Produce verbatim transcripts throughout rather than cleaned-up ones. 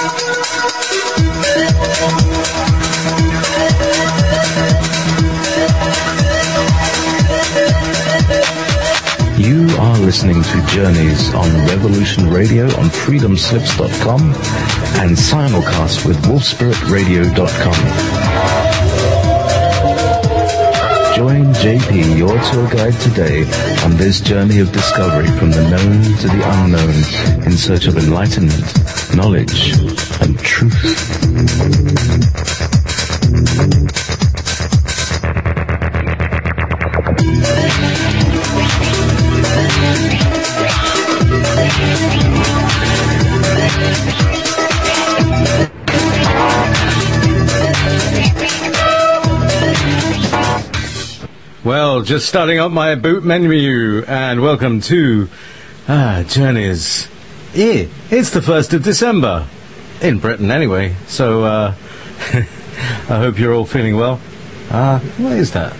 You are listening to Journeys on Revolution Radio on freedom slips dot com and simulcast with wolf spirit radio dot com. Join J P, your tour guide today, on this journey of discovery from the known to the unknown in search of enlightenment, knowledge, and truth. Well, just starting up my boot menu, and welcome to ah, Journeys. Yeah, it's the first of December, in Britain anyway, so uh, I hope you're all feeling well. Ah, uh, what is that?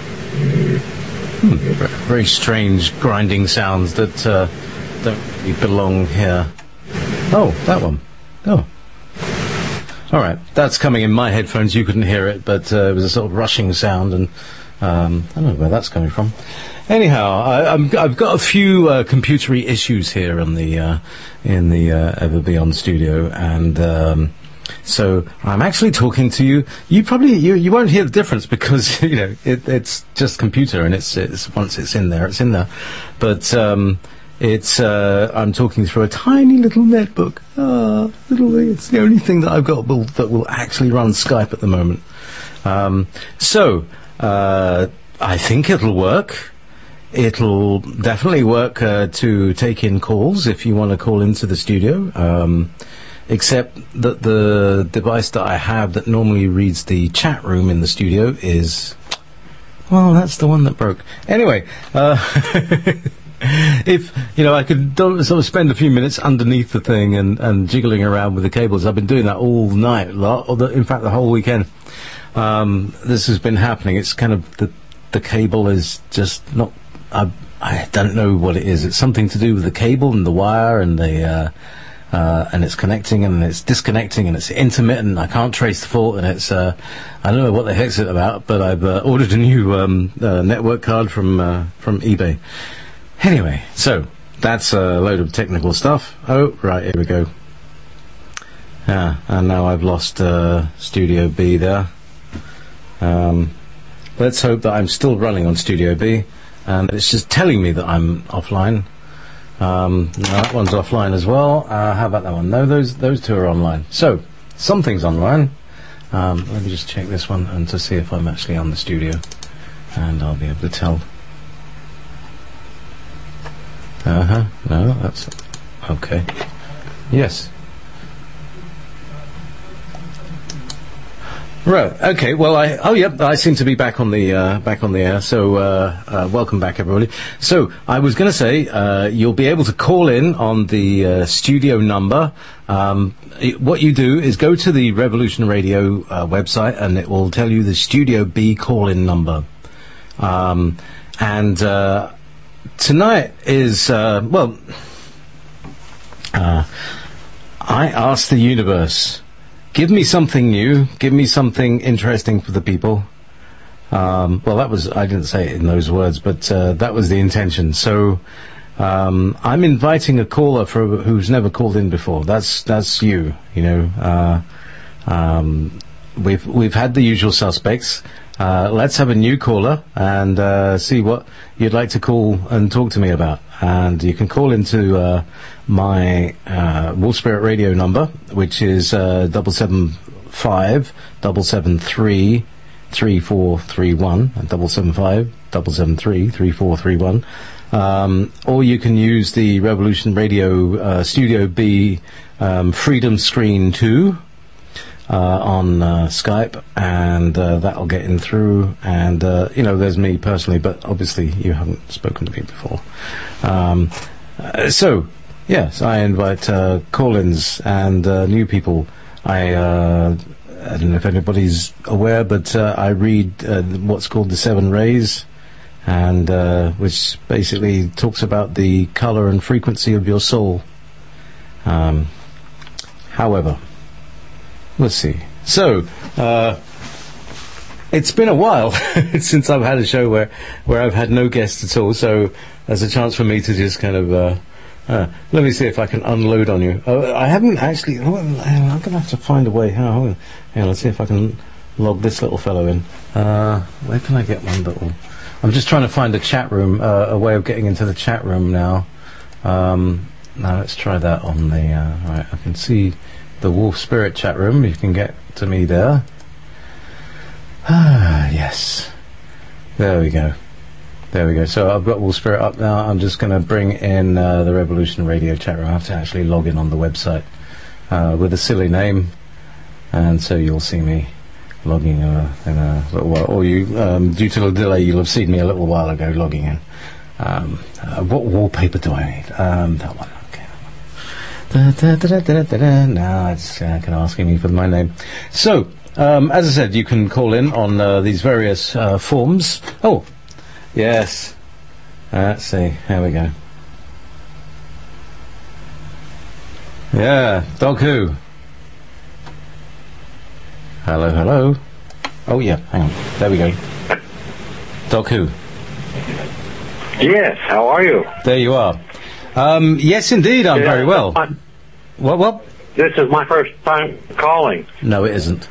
Hmm, very strange grinding sounds that uh, don't really belong here. Oh, that one. Oh. All right, that's coming in my headphones. You couldn't hear it, but uh, it was a sort of rushing sound, and Um, I don't know where that's coming from. Anyhow, I, I'm, I've got a few uh, computery issues here in the uh, in the uh, Ever Beyond studio, and um, so I'm actually talking to you. You probably you, you won't hear the difference because you know it, it's just computer, and it's it's once it's in there, it's in there. But um, it's uh, I'm talking through a tiny little netbook. Ah, little it's the only thing that I've got will, that will actually run Skype at the moment. Um, so. Uh, I think it'll work. It'll definitely work uh, to take in calls if you want to call into the studio. Um, except that the device that I have that normally reads the chat room in the studio is, well, that's the one that broke. Anyway, uh, if you know, I could don't, sort of spend a few minutes underneath the thing and, and jiggling around with the cables. I've been doing that all night, or the, in fact, the whole weekend. Um, this has been happening. It's kind of the the cable is just not. I I don't know what it is. It's something to do with the cable and the wire and the uh, uh, and it's connecting and it's disconnecting and it's intermittent. I can't trace the fault and it's. Uh, I don't know what the heck's it about. But I've uh, ordered a new um, uh, network card from uh, from eBay. Anyway, so that's a load of technical stuff. Oh right, here we go. Yeah, and now I've lost uh, Studio B there. Um, let's hope that I'm still running on Studio B, and it's just telling me that I'm offline. Um, no, that one's offline as well. Uh, how about that one? No, those those two are online. So something's online. Um, let me just check this one and to see if I'm actually on the studio, and I'll be able to tell. Uh huh. No, that's okay. Yes. Right. Okay. Well, I oh yep. I seem to be back on the uh, back on the air. So uh, uh, welcome back, everybody. So I was going to say uh, you'll be able to call in on the uh, studio number. Um, it, what you do is go to the Revolution Radio uh, website, and it will tell you the Studio B call-in number. Um, and uh, tonight is uh, well. Uh, I asked the universe. Give me something new. Give me something interesting for the people. Um, well, that was, I didn't say it in those words, but uh, that was the intention. So um, I'm inviting a caller for who's never called in before. That's that's you, you know. Uh, um, we've we've had the usual suspects. Uh, let's have a new caller and uh, see what you'd like to call and talk to me about. And you can call into uh, my uh, Wolf Spirit Radio number, which is uh, double seven five double seven three three four three one, and double seven five double seven three three four three one. Um, or you can use the Revolution Radio uh, Studio B um, Freedom Screen two. Uh, on uh, Skype, and uh, that'll get in through. And uh, you know, there's me personally, but obviously you haven't spoken to me before. Um, uh, so, yes, I invite uh, call-ins and uh, new people. I uh, I don't know if anybody's aware, but uh, I read uh, what's called the Seven Rays, and uh, which basically talks about the color and frequency of your soul. Um, however. We'll see. So, uh, it's been a while since I've had a show where, where I've had no guests at all, so there's a chance for me to just kind of, uh, uh, let me see if I can unload on you. Uh, I haven't actually, I'm going to have to find a way. How? Yeah, let's see if I can log this little fellow in. Uh, where can I get one little? I'm just trying to find a chat room, uh, a way of getting into the chat room now. Um, now let's try that on the, uh, right, I can see the Wolf Spirit chat room. You can get to me there. Ah, yes. There we go. There we go. So I've got Wolf Spirit up now. I'm just going to bring in uh, the Revolution Radio chat room. I have to actually log in on the website uh, with a silly name, and so you'll see me logging uh, in a little while. Or you, um, due to the delay, you'll have seen me a little while ago logging in. Um, uh, what wallpaper do I need? Um, that one. Okay. Da, da, da, da, da, da. Now it's uh, kind of asking me for my name. So, um, as I said, you can call in on uh, these various uh, forms. Oh, yes. Uh, let's see. Here we go. Yeah, Dog Who. Hello, hello. Oh, yeah, hang on. There we go. Dog Who. Yes, how are you? There you are. Um, yes, indeed, I'm yeah, very well. My, what, what? This is my first time calling. No, it isn't.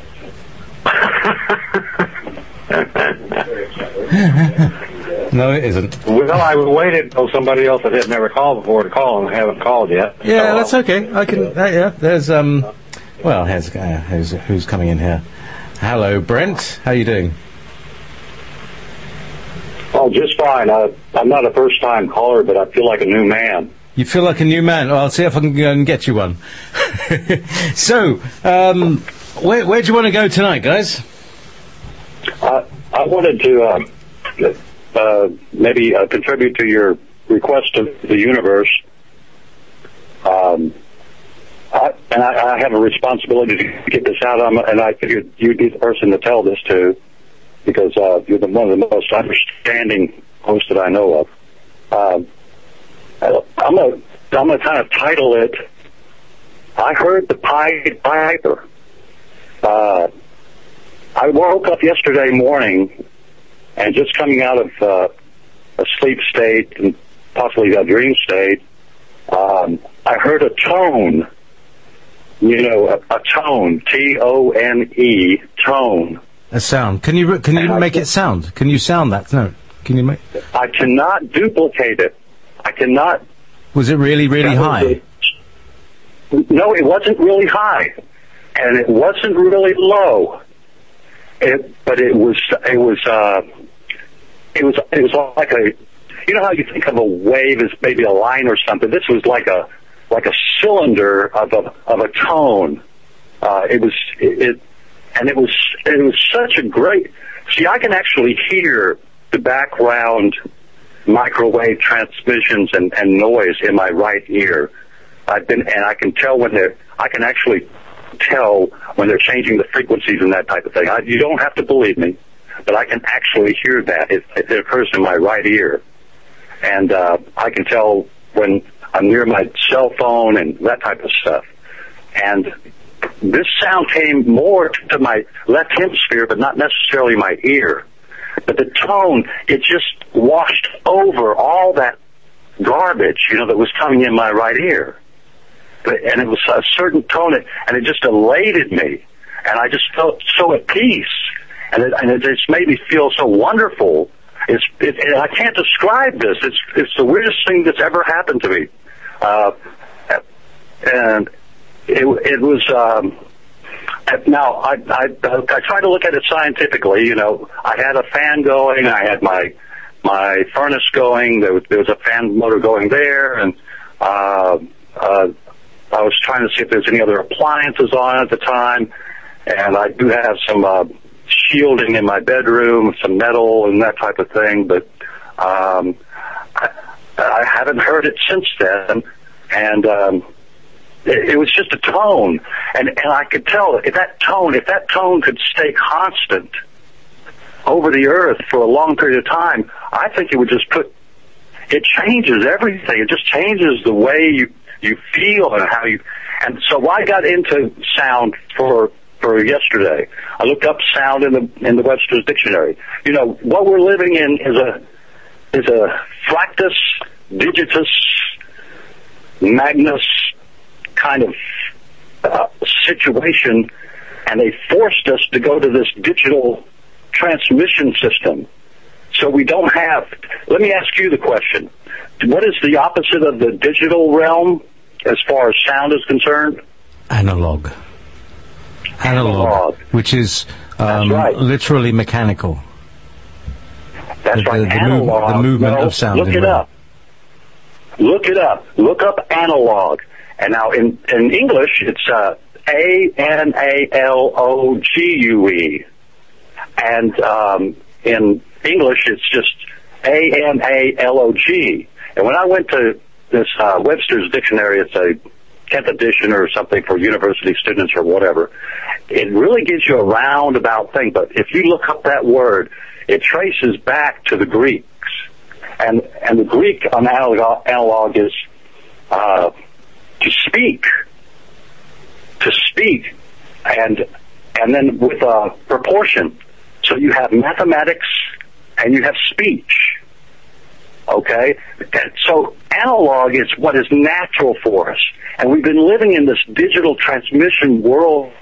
No, it isn't. Well, I waited until somebody else that had never called before to call, and haven't called yet. Yeah, so, that's okay. I can, uh, yeah, there's, um, well, here's, uh, who's, who's coming in here? Hello, Brent. How you doing? Oh, just fine. I, I'm not a first-time caller, but I feel like a new man. You feel like a new man? Well, I'll see if I can go and get you one. So, um, where, where do you want to go tonight, guys? Uh, I wanted to uh, uh, maybe uh, contribute to your request of the universe. Um, I, and I, I have a responsibility to get this out, I'm, and I figured you'd be the person to tell this to, because uh, you're the, one of the most understanding hosts that I know of. Um, I'm going I'm to kind of title it, I Heard the Pied Piper. Uh, I woke up yesterday morning, and just coming out of uh, a sleep state and possibly a dream state, um, I heard a tone, you know, a, a tone, T O N E, tone. A sound. Can you can you and make I, it sound? Can you sound that note? Can you make? I cannot duplicate it. I cannot. Was it really, really high? A, no, it wasn't really high, and it wasn't really low. It, but it was. It was. Uh, it was. It was like a. You know how you think of a wave as maybe a line or something. This was like a like a cylinder of a of a tone. Uh, it was. It. it And it was it was such a great. See, I can actually hear the background microwave transmissions and, and noise in my right ear. I've been and I can tell when they're. I can actually tell when they're changing the frequencies and that type of thing. I, you don't have to believe me, but I can actually hear that. It, it occurs in my right ear, and uh, I can tell when I'm near my cell phone and that type of stuff. And this sound came more to my left hemisphere, but not necessarily my ear. But the tone, it just washed over all that garbage, you know, that was coming in my right ear. But, and it was a certain tone, and it just elated me. And I just felt so at peace. And it, and it just made me feel so wonderful. It's, it, and I can't describe this. It's, it's the weirdest thing that's ever happened to me. Uh, and It, it was, um, now, I, I, I try to look at it scientifically, you know. I had a fan going, I had my my furnace going, there was, there was a fan motor going there, and uh, uh, I was trying to see if there's any other appliances on at the time, and I do have some uh, shielding in my bedroom, some metal and that type of thing, but um, I, I haven't heard it since then, and um It, it was just a tone, and, and I could tell if that tone, if that tone could stay constant over the earth for a long period of time, I think it would just put, it changes everything. It just changes the way you, you feel and how you, and so I got into sound for, for yesterday. I looked up sound in the, in the Webster's Dictionary. You know, what we're living in is a, is a fractus digitus magnus kind of uh, situation, and they forced us to go to this digital transmission system. So we don't have, let me ask you the question. What is the opposite of the digital realm as far as sound is concerned? Analog. Analog, Analog. which is um, right. literally mechanical. That's the, right. The, the, analog. move, the movement no, of sound. Look it up. Look it up. Look up analog. And now in, in English, it's uh, A N A L O G U E. And um, in English, it's just A N A L O G. And when I went to this uh, Webster's Dictionary, it's a tenth edition or something for university students or whatever, it really gives you a roundabout thing. But if you look up that word, it traces back to the Greeks. And and the Greek on analog, analog is uh, to speak. To speak. And and then with uh, proportion. So you have mathematics and you have speech. Okay? And so analog is what is natural for us. And we've been living in this digital transmission world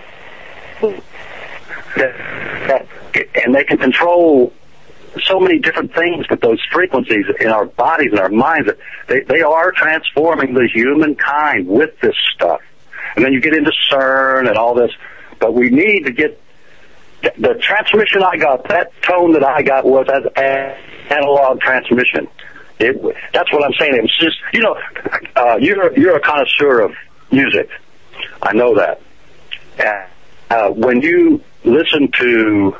that, that and they can control so many different things with those frequencies in our bodies and our minds. They, they are transforming the humankind with this stuff. And then you get into CERN and all this. But we need to get the transmission I got, that tone that I got was as an analog transmission. It, that's what I'm saying. It's just, you know, uh, you're you're a connoisseur of music. I know that. And, uh, when you listen to,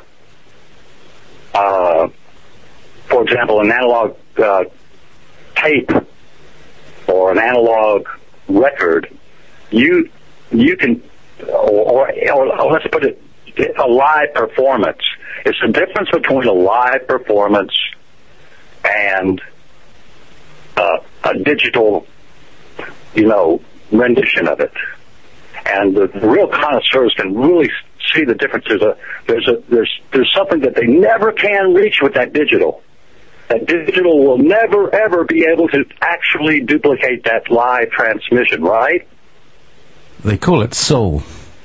uh, for example, an analog uh, tape or an analog record, you you can, or, or, or let's put it, a live performance. It's the difference between a live performance and uh, a digital, you know, rendition of it. And the, the real connoisseurs can really see the difference. There's a there's a there's there's something that they never can reach with that digital. That digital will never ever be able to actually duplicate that live transmission, right? They call it soul.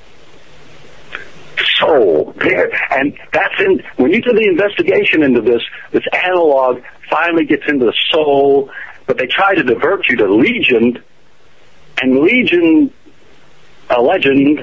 Soul. And that's in, when you do the investigation into this, this analog finally gets into the soul, but they try to divert you to Legion, and Legion, a legend,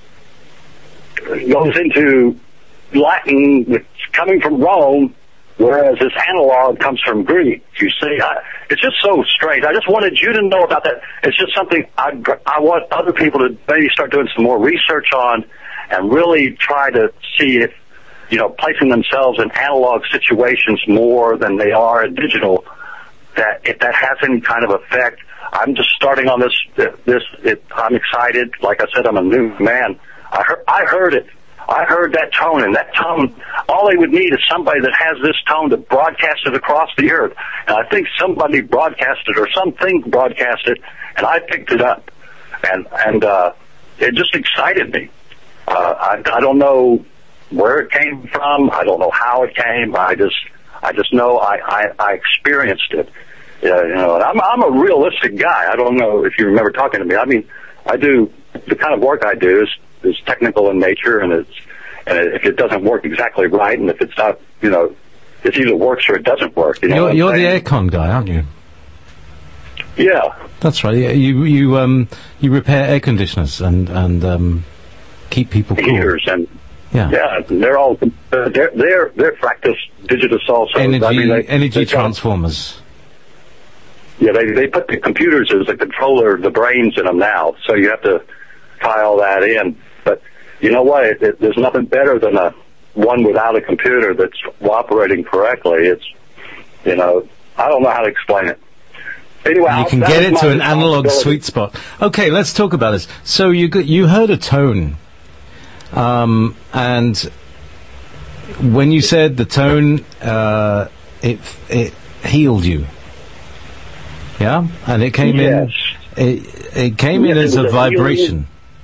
goes into Latin, it's coming from Rome, whereas this analog comes from Greek. You see, I, it's just so strange. I just wanted you to know about that. It's just something I, I want other people to maybe start doing some more research on, and really try to see if, you know, placing themselves in analog situations more than they are in digital, that if that has any kind of effect. I'm just starting on this, this, it, I'm excited. Like I said, I'm a new man. I heard, I heard it. I heard that tone, and that tone, all they would need is somebody that has this tone to broadcast it across the earth. And I think somebody broadcasted, or something broadcasted, and I picked it up. And, and, uh, it just excited me. Uh, I, I don't know where it came from. I don't know how it came. I just, I just know I, I, I experienced it. Yeah, you know, and I'm, I'm a realistic guy. I don't know if you remember talking to me. I mean, I do, the kind of work I do is, is technical in nature, and it's, and if it doesn't work exactly right, and if it's not, you know, it either works or it doesn't work. You know, you're, you're the aircon guy, aren't you? Yeah. That's right. Yeah, you, you, um, you repair air conditioners and, and, um, keep people cool. Heaters and yeah, yeah, they're all they're they're they're fractus digitus also. Energy, I mean, they, energy they transformers. Yeah, they they put the computers as the controller, the brains in them now. So you have to tie all that in. But you know what? It, it, there's nothing better than a one without a computer that's operating correctly. It's, you know, I don't know how to explain it. Anyway, you can get it to an analog sweet spot. Okay, let's talk about this. So you got, you heard a tone. Um, and when you said the tone, uh, it it healed you, yeah, and it came yes. it, it came Yes, in it as was a a vibration. healing-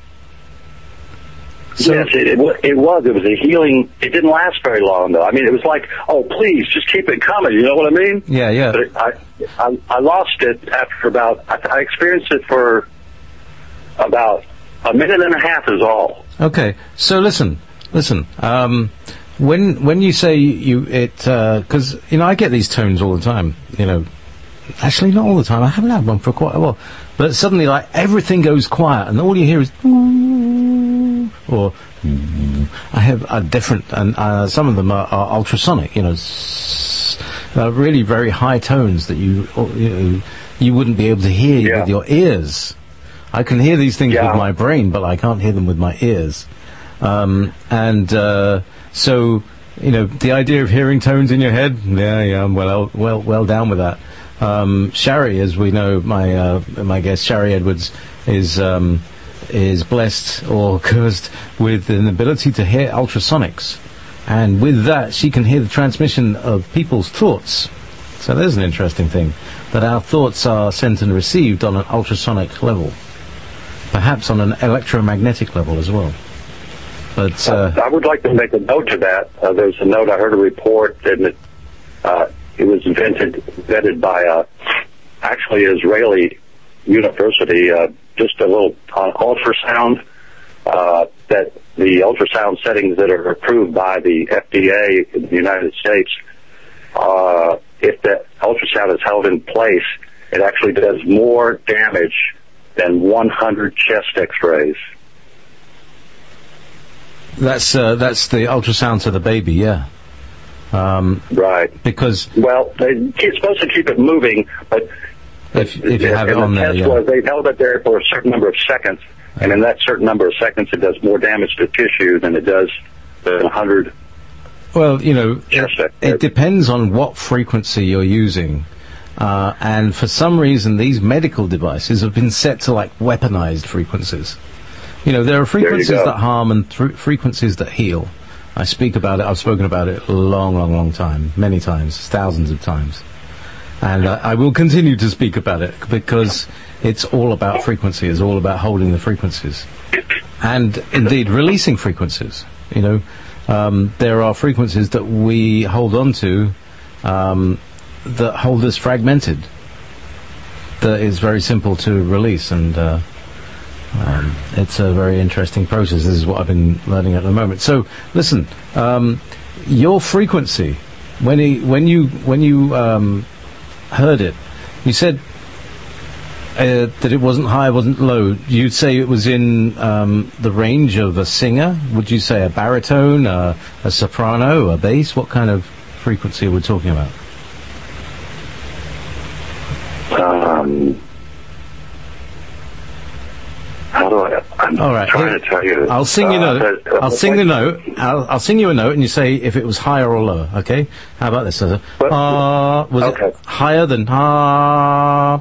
So, yes, it, it, wa- it was. It was a healing. It didn't last very long, though. I mean, it was like, oh, please, just keep it coming. You know what I mean? yeah, yeah. But it, I, I, I lost it after about. I, I experienced it for about a minute and a half. Is all. Okay, so listen, listen. Um, when when you say you it, because you know I get these tones all the time. You know, actually not all the time. I haven't had one for quite a while. But suddenly, like everything goes quiet, and all you hear is or I have a different, and uh, some of them are, are ultrasonic. You know, s- uh, really very high tones that you you, know, you wouldn't be able to hear Yeah. with your ears. I can hear these things Yeah. with my brain, but I can't hear them with my ears. Um, and uh, so, you know, the idea of hearing tones in your head, yeah, yeah, I'm well, well, well down with that. Um, Shari, as we know, my uh, my guest Shari Edwards is um, is blessed or cursed with an ability to hear ultrasonics, and with that, she can hear the transmission of people's thoughts. So there's an interesting thing, that our thoughts are sent and received on an ultrasonic level. Perhaps on an electromagnetic level as well. But uh, I would like to make a note to that. Uh, there's a note, I heard a report, and it, uh, it was invented, vetted by a, actually Israeli university, uh, just a little on ultrasound, uh, that the ultrasound settings that are approved by the F D A in the United States, uh, if that ultrasound is held in place, it actually does more damage than one hundred chest x-rays. that's uh, that's the ultrasound to the baby, yeah. Um, Right. because Well, they, it's supposed to keep it moving, but if if you have it and on the there, test yeah. was they held it there for a certain number of seconds, and in that certain number of seconds, it does more damage to tissue than it does than one hundred. Well, you know, Chest it, x-rays. it depends on what frequency you're using. Uh, and for some reason, these medical devices have been set to like weaponized frequencies. You know, there are frequencies go. that harm and th- frequencies that heal. I speak about it. I've spoken about it a long, long, long time, many times, thousands of times, and uh, I will continue to speak about it because it's all about frequency. It's all about holding the frequencies, and indeed releasing frequencies. You know, um, there are frequencies that we hold on to. Um, that hold us fragmented, that is very simple to release, and uh, um, it's a very interesting process. This is what I've been learning at the moment. So listen, um, your frequency, when he, when you when you um, heard it, you said uh, that it wasn't high, wasn't low. You'd say it was in um, the range of a singer. Would you say a baritone, a, a soprano, a bass? What kind of frequency are we talking about? Um, how do I? I'm All right. trying Here- to tell you. I'll sing you a uh, note. uh, I'll sing the note. I'll, I'll sing you a note, and you say if it was higher or lower. Okay? How about this? Uh, But- uh, was okay. it higher than ah?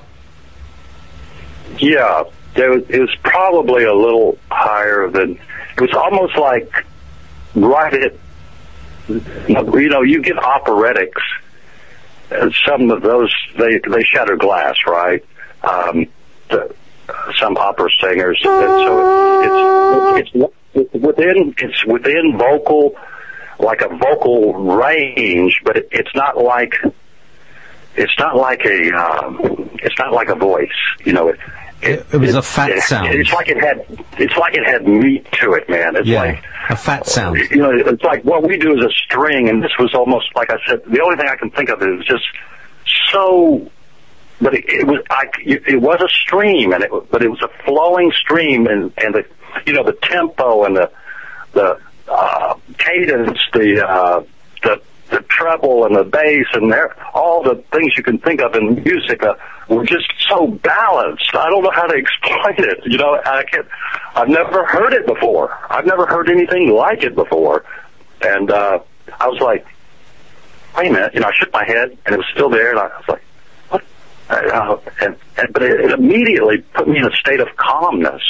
Yeah, there was, it was probably a little higher than. It was almost like right at. You know, you get operetics. Uh, some of those they they shatter glass, right? Um, the, some opera singers. So it's, it's it's within it's within vocal, like a vocal range, but it, it's not like it's not like a um, it's not like a voice. You know, it It, it was a fat it, sound. It's like it had it's like it had meat to it, man. It's Yeah, like a fat sound. you know, it's like what we do is a string, and this was almost like I said. The only thing I can think of is just so, but it, it was I, it was a stream, and it but it was a flowing stream, and and the you know the tempo and the the uh, cadence, the uh, the the treble and the bass and there, all the things you can think of in music uh, were just so balanced. I don't know how to explain it. You know, I can't. I've never heard it before. I've never heard anything like it before. And uh, I was like, wait a minute. You know, I shook my head and it was still there. And I was like, what? Uh, and, and but it, it immediately put me in a state of calmness.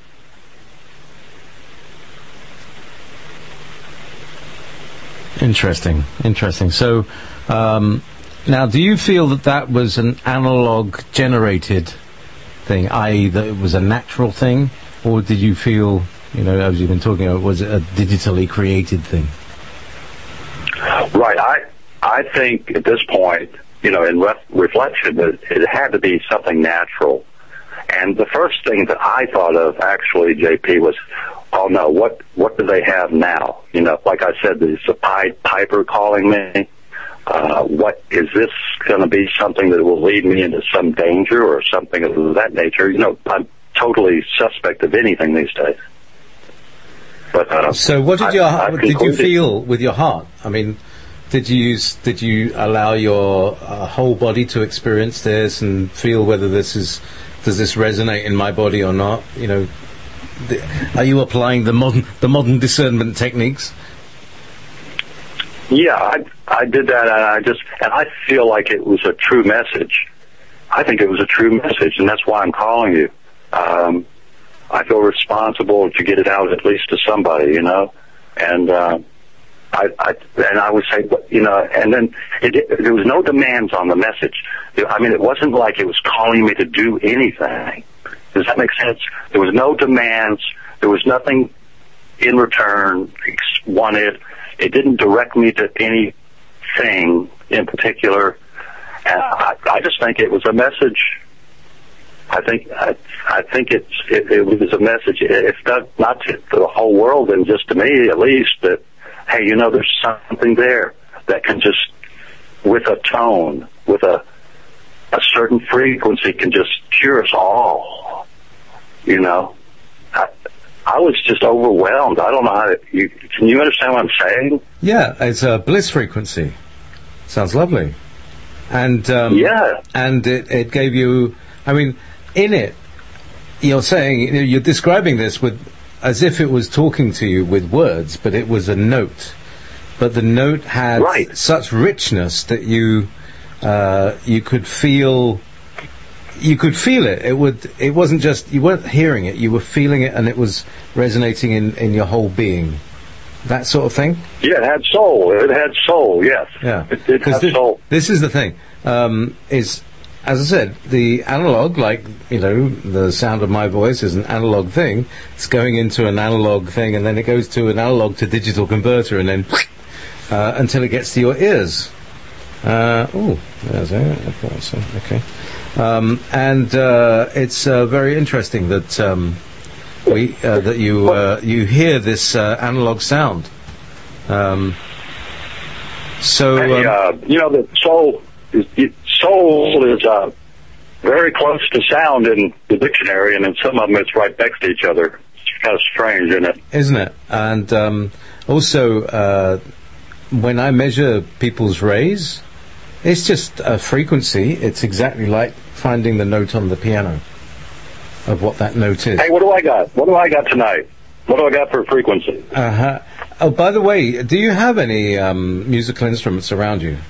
Interesting, interesting. So, um, now, do you feel that that was an analog generated thing, that is, that it was a natural thing, or did you feel, you know, as you've been talking about, was it a digitally created thing? Right. I I think at this point, you know, in re- reflection, it, it had to be something natural. And the first thing that I thought of, actually, J P, was, oh no, what what do they have now? You know, like I said, is the Pied Piper calling me? Uh, what is this going to be? Something that will lead me into some danger or something of that nature? You know, I'm totally suspect of anything these days. But uh, so, what did I, your I did you concluded, feel with your heart? I mean, did you use, did you allow your uh, whole body to experience this and feel whether this is, does this resonate in my body or not? You know, the, are you applying the modern the modern discernment techniques? Yeah, I I did that, and I just and I feel like it was a true message. I think it was a true message, and that's why I'm calling you. Um, I feel responsible to get it out at least to somebody, you know, and uh, I, I and I would say, you know, and then it, it, there was no demands on the message. I mean, it wasn't like it was calling me to do anything. Does that make sense? There was no demands. There was nothing in return wanted. It didn't direct me to anything in particular. And I, I just think it was a message. I think I, I think it's it, it was a message. If not not to the whole world, and just to me at least, that hey, you know, there's something there that can just, with a tone, with a a certain frequency, can just cure us all. You know. I, I was just overwhelmed. I don't know how to... You, can you understand what I'm saying? Yeah, it's a bliss frequency. Sounds lovely. And um, yeah. And it, it gave you... I mean, in it, you're saying... You're describing this with as if it was talking to you with words, but it was a note. But the note had right. such richness that you uh, you could feel... You could feel it. It would. It wasn't just you weren't hearing it. You were feeling it, and it was resonating in, in your whole being. That sort of thing. Yeah, it had soul. It had soul. Yes. Yeah. It did have this, soul. This is the thing. Um, is as I said, the analog, like you know, the sound of my voice is an analog thing. It's going into an analog thing, and then it goes to an analog to digital converter, and then uh, until it gets to your ears. Uh, oh, there's it. Okay. Um, and uh, it's uh, very interesting that um, we uh, that you uh, you hear this uh, analog sound. Um, so Hey, um, uh, you know, the soul is it, soul is uh, very close to sound in the dictionary, and in some of them it's right next to each other. It's kind of strange, isn't it? Isn't it? And um, also, uh, when I measure people's rays, it's just a frequency. It's exactly like finding the note on the piano of what that note is. Hey, what do I got? What do I got tonight? What do I got for frequency? Uh-huh. Oh, by the way, do you have any um, musical instruments around you?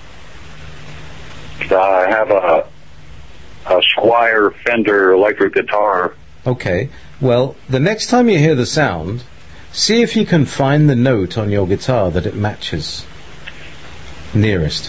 I have a, a Squier Fender electric guitar. Okay. Well, the next time you hear the sound, see if you can find the note on your guitar that it matches nearest.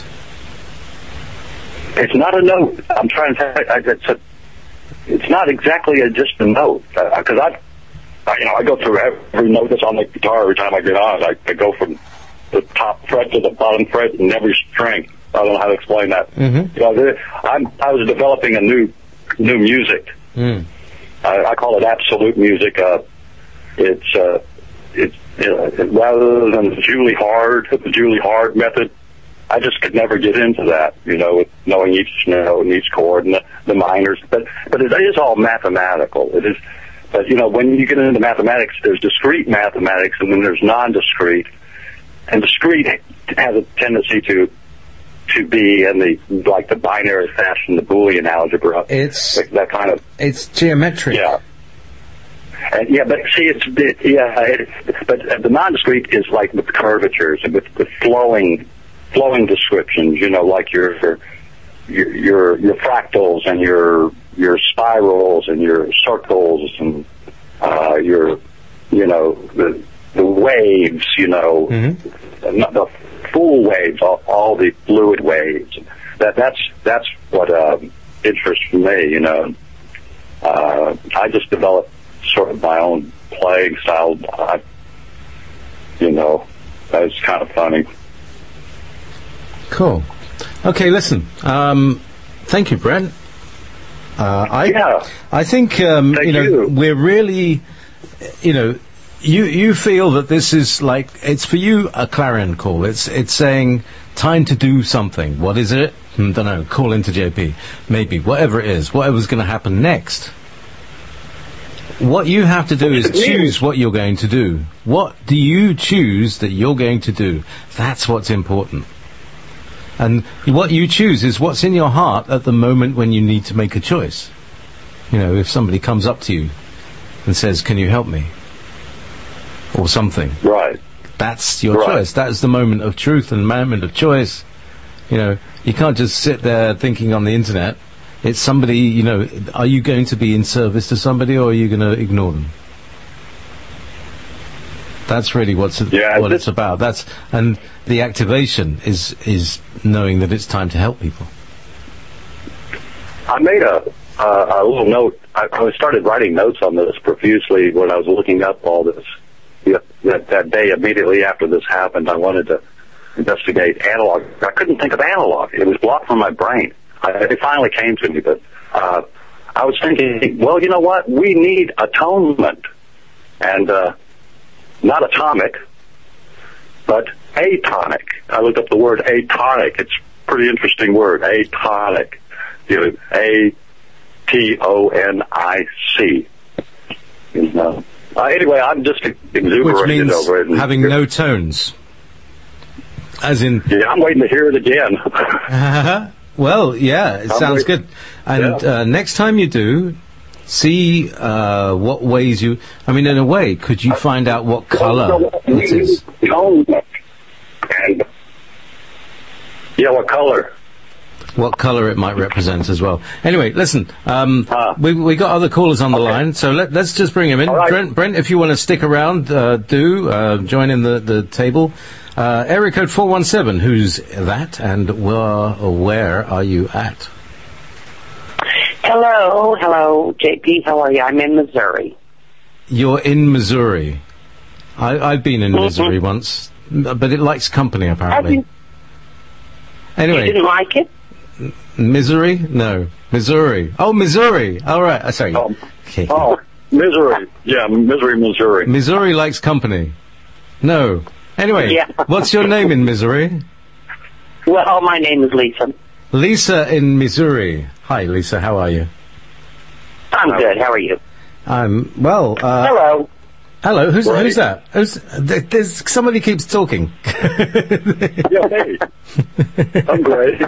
It's not a note. I'm trying to tell you, it's a, it's not exactly a, just a note. Because I, I, you know, I go through every note that's on the guitar every time I get on. I, I go from the top fret to the bottom fret in every string. I don't know how to explain that. Mm-hmm. You know, I'm, I was developing a new, new music. Mm. I, I call it absolute music. Uh, it's, uh, it's, uh, rather than the Julie Hard, the Julie Hard method. I just could never get into that, you know, with knowing each note and each chord and the, the minors. But but it is all mathematical. It is, but you know, when you get into mathematics, there's discrete mathematics and then there's non-discrete. And discrete has a tendency to to be in the like the binary fashion, the Boolean algebra. It's like that kind of. It's geometric. Yeah. And yeah, but see, it's it, yeah, it, but the non-discrete is like with curvatures and with the flowing. flowing descriptions, you know, like your your your, your fractals and your your spirals and your circles and uh, your you know the the waves, you know, mm-hmm. not the full waves, all, all the fluid waves. That that's that's what um, interests me, you know. I just developed sort of my own playing style. I, you know, that's kind of funny. Cool. Okay, listen. Um, thank you, Brent. Uh, I, Yeah. I think, um, Thank you know, you. we're really, you know, you, you feel that this is like, it's for you a clarion call. It's, it's saying time to do something. What is it? I don't know. Call into J P. Maybe. Whatever it is. Whatever's going to happen next. What you have to do is choose what you're going to do. What do you choose that you're going to do? That's what's important. And what you choose is what's in your heart at the moment when you need to make a choice. You know, if somebody comes up to you and says, "Can you help me?" or something. Right. That's your Right. choice. That is the moment of truth and moment of choice. You know, you can't just sit there thinking on the internet. It's somebody, you know, are you going to be in service to somebody or are you going to ignore them? That's really what's Yeah, what this- it's about. That's and the activation is is knowing that it's time to help people. I made a uh, a little note. I, I started writing notes on this profusely when I was looking up all this. Yeah, that, that day immediately after this happened, I wanted to investigate analog. I couldn't think of analog. It was blocked from my brain. I, it finally came to me, but uh, I was thinking, well, you know what? We need atonement. And uh, not atomic, but atonic. I looked up the word atonic. It's a pretty interesting word, atonic. You know, A T O N I C. You know. Uh, anyway, I'm just exuberated Which means over it. and- having no tones. As in, Yeah, I'm waiting to hear it again. well, yeah, it I'm sounds wait- good. And Yeah. uh, next time you do, see uh, what ways you... I mean, in a way, could you find out what colour it is? Atonement. And, yeah, what color? What colour it might represent as well. Anyway, listen, um, Ah. we we got other callers on the Okay. line, so let, let's just bring him in. All right. Brent, Brent, if you want to stick around, uh, do uh, join in the, the table. Uh, area code four one seven, who's that, and where, where are you at? Hello, hello, J P. How are you? I'm in Missouri. You're in Missouri. I, I've been in Mhm. Missouri once, but it likes company, I apparently. didn't, you Anyway, didn't like it? Missouri? No. Missouri. Oh, Missouri. All right. Uh, sorry. Oh. Okay. Oh, Missouri. Yeah, Missouri, Missouri. Missouri likes company. No. Anyway, Yeah. what's your name in Missouri? Well, my name is Lisa. Lisa in Missouri. Hi, Lisa. How are you? I'm good. How are you? I'm well. Uh, Hello. hello. Who's Right. who's that? Who's, th- there's somebody keeps talking. Yeah, hey. I'm great.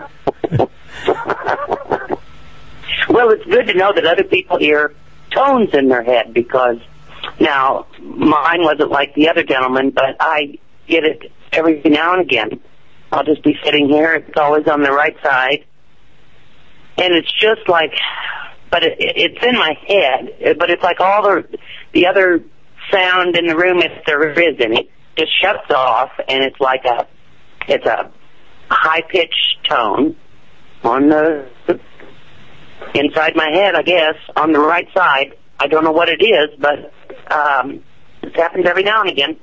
Well, it's good to know that other people hear tones in their head because now mine wasn't like the other gentleman, but I get it every now and again. I'll just be sitting here. It's always on the right side. And it's just like, but it, it's in my head, but it's like all the, the other sound in the room, if there is any, just shuts off and it's like a, it's a high-pitched tone on the, inside my head, I guess, on the right side. I don't know what it is, but um, it happens every now and again.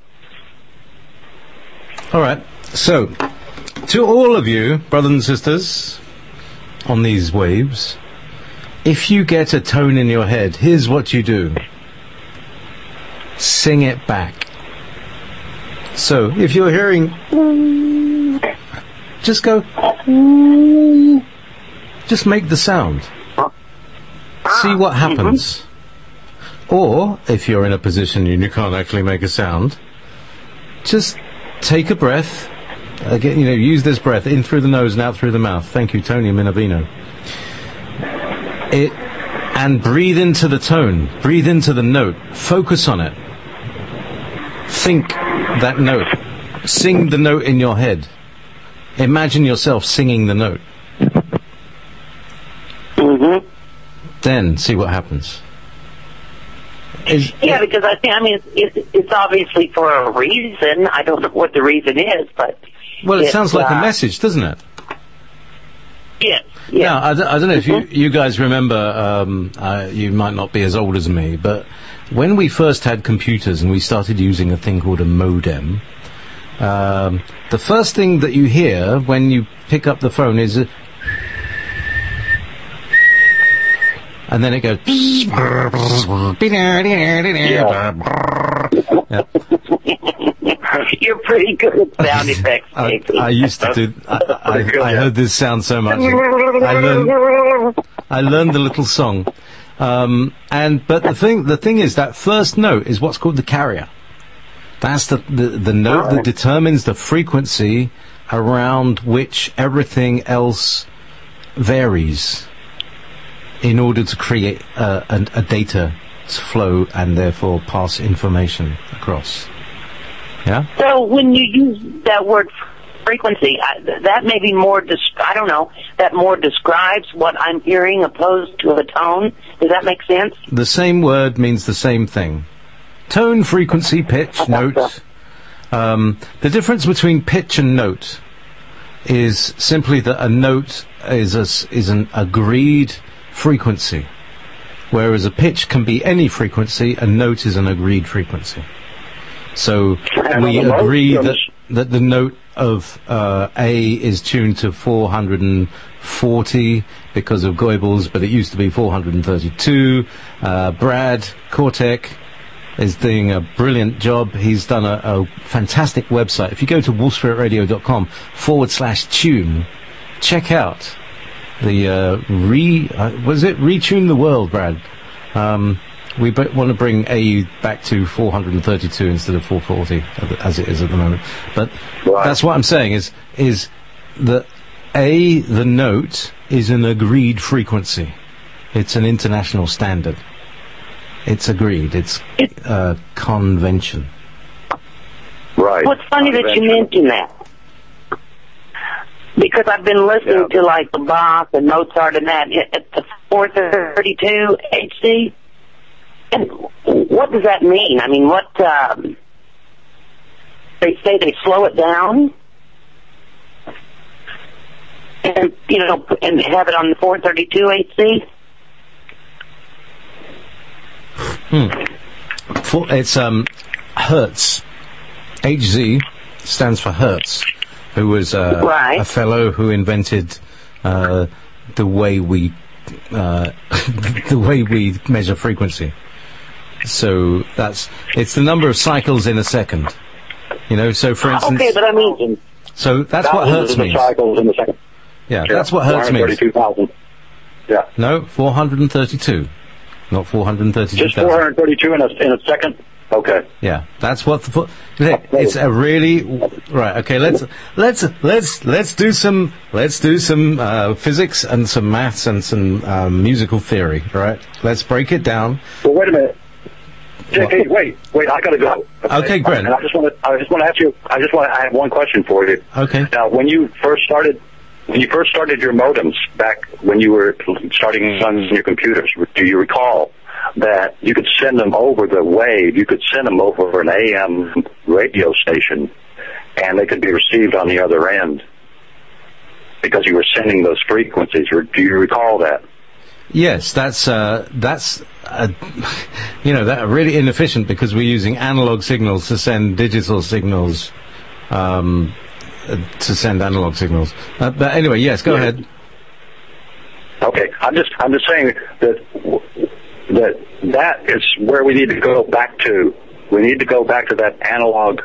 All right. So, to all of you, brothers and sisters, on these waves, if you get a tone in your head, here's what you do. Sing it back. So, if you're hearing, just go, just make the sound. See what happens. Or, if you're in a position and you can't actually make a sound, just take a breath. Again, you know, use this breath in through the nose and out through the mouth. Thank you, Tony Minervino. It, and breathe into the tone. Breathe into the note. Focus on it. Think that note. Sing the note in your head. Imagine yourself singing the note. Mm-hmm. Then see what happens. Is, Yeah, because I think, I mean, it's, it's, it's obviously for a reason. I don't know what the reason is, but... well, it it's, sounds like uh, a message, doesn't it? Yes. yes. Now, I, don't- I don't know if you, you guys remember, um, uh, you might not be as old as me, but when we first had computers and we started using a thing called a modem, um, the first thing that you hear when you pick up the phone is a and then it goes yeah. You're pretty good at sound effects, I, J P. I used to do. I, I, I heard this sound so much. I learned. I learned the little song, um, and but the thing, the thing is that first note is what's called the carrier. That's the the, the note that determines the frequency around which everything else varies in order to create uh, a, a data flow and therefore pass information across. Yeah. So when you use that word frequency, I, that may be more, desc- I don't know, that more describes what I'm hearing opposed to a tone. Does that make sense? The same word means the same thing. Tone, frequency, pitch, note. Um, the difference between pitch and note is simply that a note is a, s- is an agreed frequency, whereas a pitch can be any frequency, a note is an agreed frequency. So And we on the agree note, that, that the note of uh, A is tuned to four hundred forty because of Goebbels, but it used to be four hundred thirty-two. Uh, Brad Kortek is doing a brilliant job. He's done a, a fantastic website. If you go to wolfspiritradio.com forward slash tune, check out the uh, re... Uh, was it Retune the World, Brad? Um, we b- want to bring A back to four hundred thirty-two instead of four forty, as it is at the moment. But Right. that's what I'm saying, is is that A, the note, is an agreed frequency. It's an international standard. It's agreed. It's uh, convention. Right. Well, it's funny that you Conventional. mention that. Because I've been listening Yeah. to like the Bach and Mozart and that at the four thirty-two H C. And what does that mean? I mean, what, um, they say they slow it down? And, you know, and have it on the four thirty-two H C? For, it's um, Hertz. H Z stands for Hertz, who was uh, Right. a fellow who invented uh, the way we uh, the way we measure frequency. So that's it's the number of cycles in a second. You know, so for instance, Okay, but I mean, so that's what Thousands Hertz of means. cycles in the second. Yeah, that's what Hertz means. thirty-two thousand. Yeah. No, four hundred thirty-two, not four hundred thirty-two Just four thousand. hundred thirty-two in a in a second. Okay. Yeah, that's what the fo- it's a really right. Okay, let's let's let's let's do some let's do some uh, physics and some maths and some um, musical theory. Right? Let's break it down. Well, wait a minute. J P, wait, wait. I gotta go. Okay, Brent. And I just want to. I just want to ask you. I just want. I have one question for you. Okay. Now, when you first started, when you first started your modems back when you were starting on your computers, do you recall that you could send them over the wave? You could send them over an A M radio station, and they could be received on the other end because you were sending those frequencies. Or do you recall that? Yes, that's uh, that's uh, you know that really inefficient because we're using analog signals to send digital signals. Um, uh, to send analog signals. Uh, but anyway, yes, go Yeah. ahead. Okay, I'm just I'm just saying that that that is where we need to go back to. We need to go back to that analog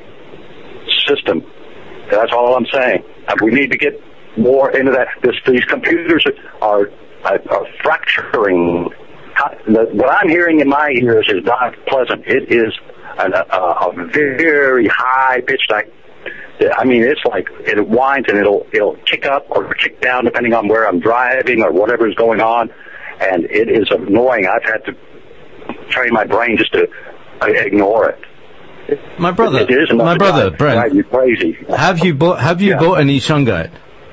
system. That's all I'm saying. Uh, We need to get more into that. This, these computers are, are, are fracturing. The, what I'm hearing in my ears is not pleasant. It is an, a, a very high pitch. Like, I mean, it's like it whines and it'll it'll kick up or kick down depending on where I'm driving or whatever's going on, and it is annoying. I've had to train my brain just to uh, ignore it. My brother, It is enough my to brother, drive, drive Brent. you crazy. Have you bought Have you Yeah. bought any shungite?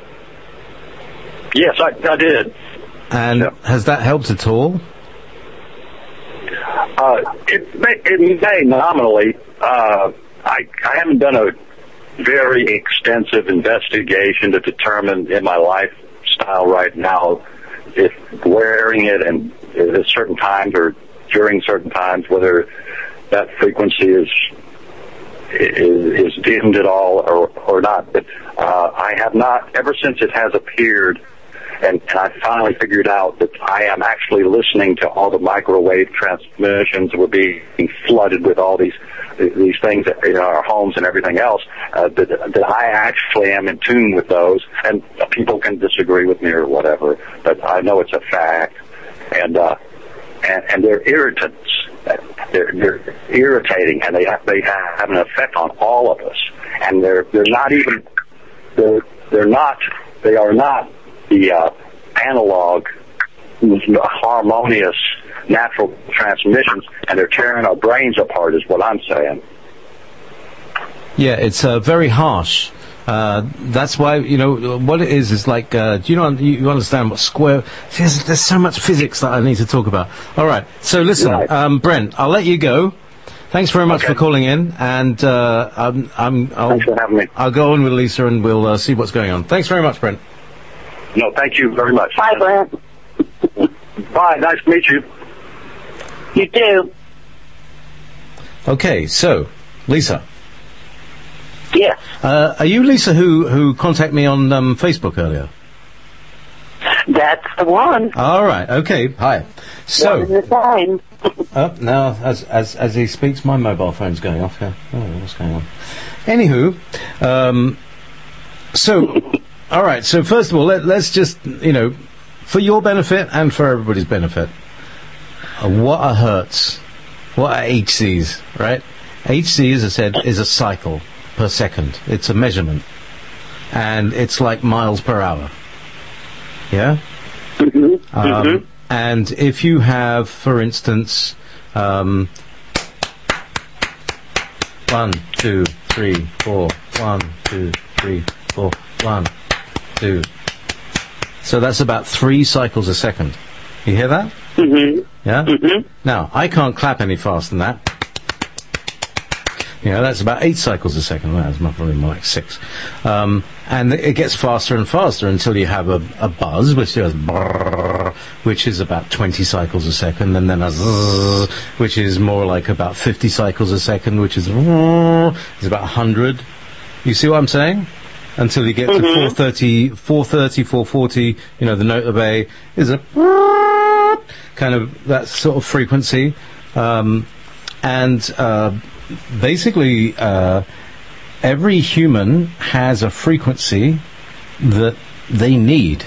Yes, I, I did. And Yeah. has that helped at all? Uh, it may, it may nominally. Uh, I I haven't done a very extensive investigation to determine in my life lifestyle right now, if wearing it and at certain times or during certain times, whether that frequency is is, is dimmed at all or, or not. But uh, I have not, ever since it has appeared, and, and I finally figured out that I am actually listening to all the microwave transmissions. We're being flooded with all these these things in our homes and everything else, uh, that, that I actually am in tune with those. And people can disagree with me or whatever, but I know it's a fact. And uh, and, and they're irritants. They're, they're irritating, and they have, they have an effect on all of us. And they're they're not even they're they're not they are not the uh, analog, harmonious, natural transmissions, and they're tearing our brains apart, is what I'm saying. Yeah, it's uh, very harsh. Uh, that's why, you know, what it is is like, uh, do you know, you understand what square, there's, there's so much physics that I need to talk about. All right, so listen, right. Um, Brent, I'll let you go. Thanks very much okay. for calling in, and uh, I'm, I'm, I'll, Thanks for having me. I'll go on with Lisa and we'll uh, see what's going on. Thanks very much, Brent. No, thank you very much. Bye, Brent. Bye, nice to meet you. You too. Okay, so, Lisa. Yes. Uh, are you Lisa who, who contacted me on um, Facebook earlier? That's the one. All right, okay, hi. So, one at a time. uh, now, as, as, as he speaks, my mobile phone's going off here. Oh, what's going on? Anywho, um, so, all right, so first of all, let, let's just, you know, for your benefit and for everybody's benefit, uh, what are hertz? What are H Cs, right? H C, as I said, is a cycle per second. It's a measurement. And it's like miles per hour. Yeah? Mm-hmm. Um, mm-hmm. And if you have, for instance, um, one, two, three, four, one, two, three, four, one, two. So that's about three cycles a second. You hear that? Mm-hmm. Yeah? Mm-hmm. Now, I can't clap any faster than that. You know, that's about eight cycles a second. Well, that's probably more like six. Um, and it gets faster and faster until you have a, a buzz, which is brrr, which is about twenty cycles a second, and then a zzz, which is more like about fifty cycles a second, which is, brrr, is about one hundred. You see what I'm saying? Until you get mm-hmm. to four thirty, four thirty, four forty, you know, the nota bay is a brrr, kind of that sort of frequency. Um, and, uh, Basically, uh, every human has a frequency that they need.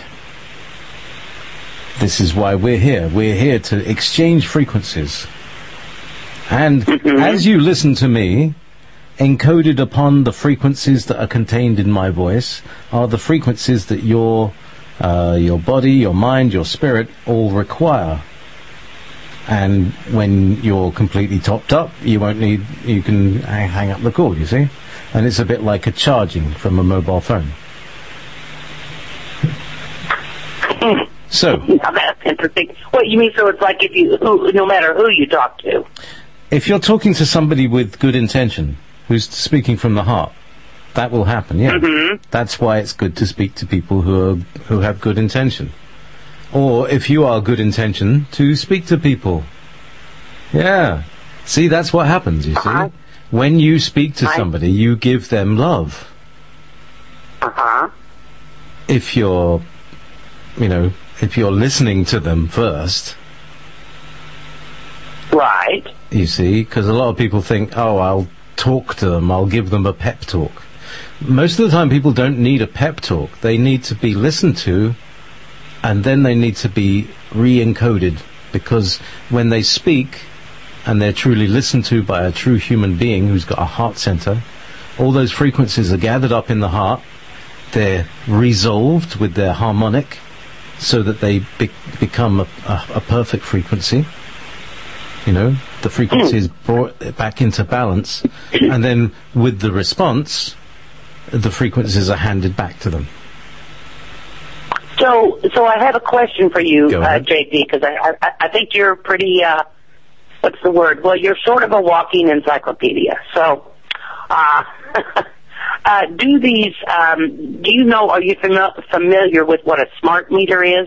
This is why we're here. We're here to exchange frequencies. And mm-hmm. as you listen to me, encoded upon the frequencies that are contained in my voice are the frequencies that your, uh, your body, your mind, your spirit all require. And when you're completely topped up, you won't need, you can hang, hang up the cord, you see? And it's a bit like a charging from a mobile phone. So. Now that's interesting. What you mean, so it's like if you, who, no matter who you talk to. If you're talking to somebody with good intention, who's speaking from the heart, that will happen, yeah. Mm-hmm. That's why it's good to speak to people who are, who have good intention. Or, if you are good intention, to speak to people. Yeah. See, that's what happens, you see. Uh-huh. When you speak to somebody, you give them love. Uh-huh. If you're, you know, if you're listening to them first. Right. You see, because a lot of people think, oh, I'll talk to them, I'll give them a pep talk. Most of the time, people don't need a pep talk. They need to be listened to, and then they need to be re-encoded, because when they speak and they're truly listened to by a true human being who's got a heart center, all those frequencies are gathered up in the heart, they're resolved with their harmonic so that they be- become a, a, a perfect frequency. You know, the frequency is brought back into balance, and then with the response, the frequencies are handed back to them. So, so I have a question for you, uh, J P, because I, I, I think you're pretty, uh, what's the word? Well, you're sort of a walking encyclopedia. So, uh, Uh, do these, um, do you know, are you fami- familiar with what a smart meter is?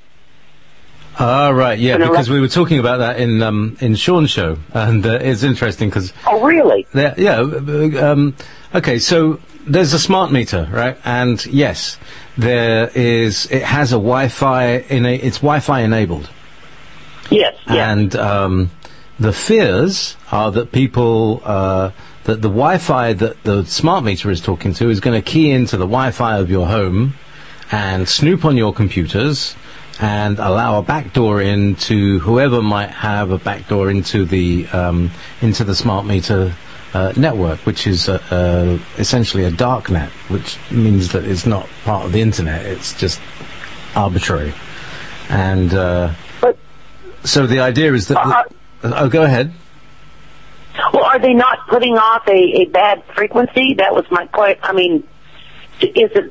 Ah, right, yeah, An because elec- we were talking about that in um, in Sean's show, and uh, it's interesting because... Oh, really? Yeah, uh, um, okay, so there's a smart meter, right? And yes, there is, it has a Wi-Fi, in a, it's Wi-Fi enabled. Yes, yes. And um, the fears are that people, uh, that the Wi-Fi that the smart meter is talking to is going to key into the Wi-Fi of your home and snoop on your computers and allow a backdoor into whoever might have a backdoor into the um, into the smart meter uh, network, which is uh, uh, essentially a dark net, which means that it's not part of the internet; it's just arbitrary. And uh, But, so the idea is that. Uh, The, oh, go ahead. well, are they not putting off a, a bad frequency? That was my point. I mean, is it...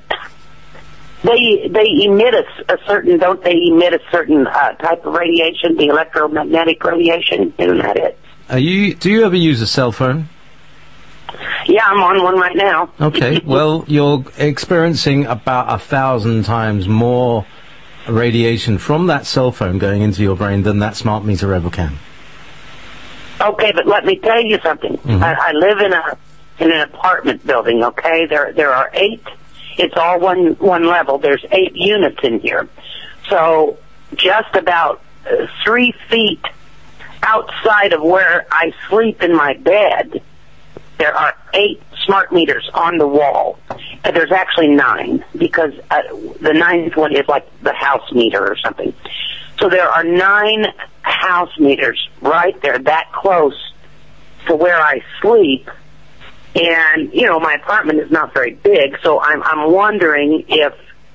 They they emit a, s- a certain, don't they emit a certain uh, type of radiation, the electromagnetic radiation? Isn't that it? Are you? Do you ever use a cell phone? Yeah, I'm on one right now. Okay. Well, you're experiencing about a thousand times more radiation from that cell phone going into your brain than that smart meter ever can. Okay, but let me tell you something. Mhm. I, I live in a in an apartment building. Okay, there there are eight. It's all one one level. There's eight units in here, so just about uh, three feet outside of where I sleep in my bed, there are eight smart meters on the wall. Uh, there's actually nine because uh, the ninth one is like the house meter or something. So there are nine house meters right there, that close to where I sleep. And, you know, my apartment is not very big, so I'm I'm wondering if,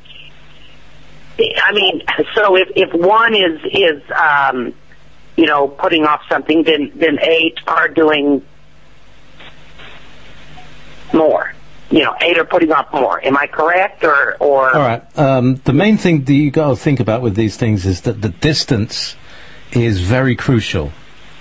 I mean, so if, if one is, is um, you know, putting off something, then, then eight are doing more. You know, eight are putting off more. Am I correct, or... or All right. Um, the main thing that you got to think about with these things is that the distance is very crucial.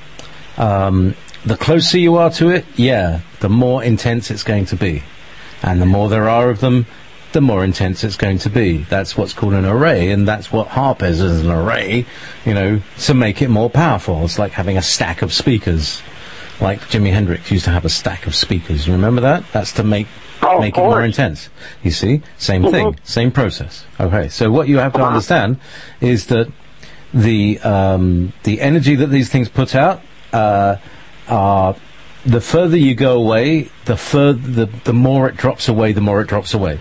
Um, the closer you are to it, yeah, the more intense it's going to be. And the more there are of them, the more intense it's going to be. That's what's called an array, and that's what HAARP is, is an array, you know, to make it more powerful. It's like having a stack of speakers. Like Jimi Hendrix used to have a stack of speakers. You remember that? That's to make Oh, make of it more course. intense. You see? Same Mhm. thing. Same process. Okay. So what you have to Uh-huh. understand is that the um, the energy that these things put out uh, are the further you go away, the further the, the more it drops away, the more it drops away.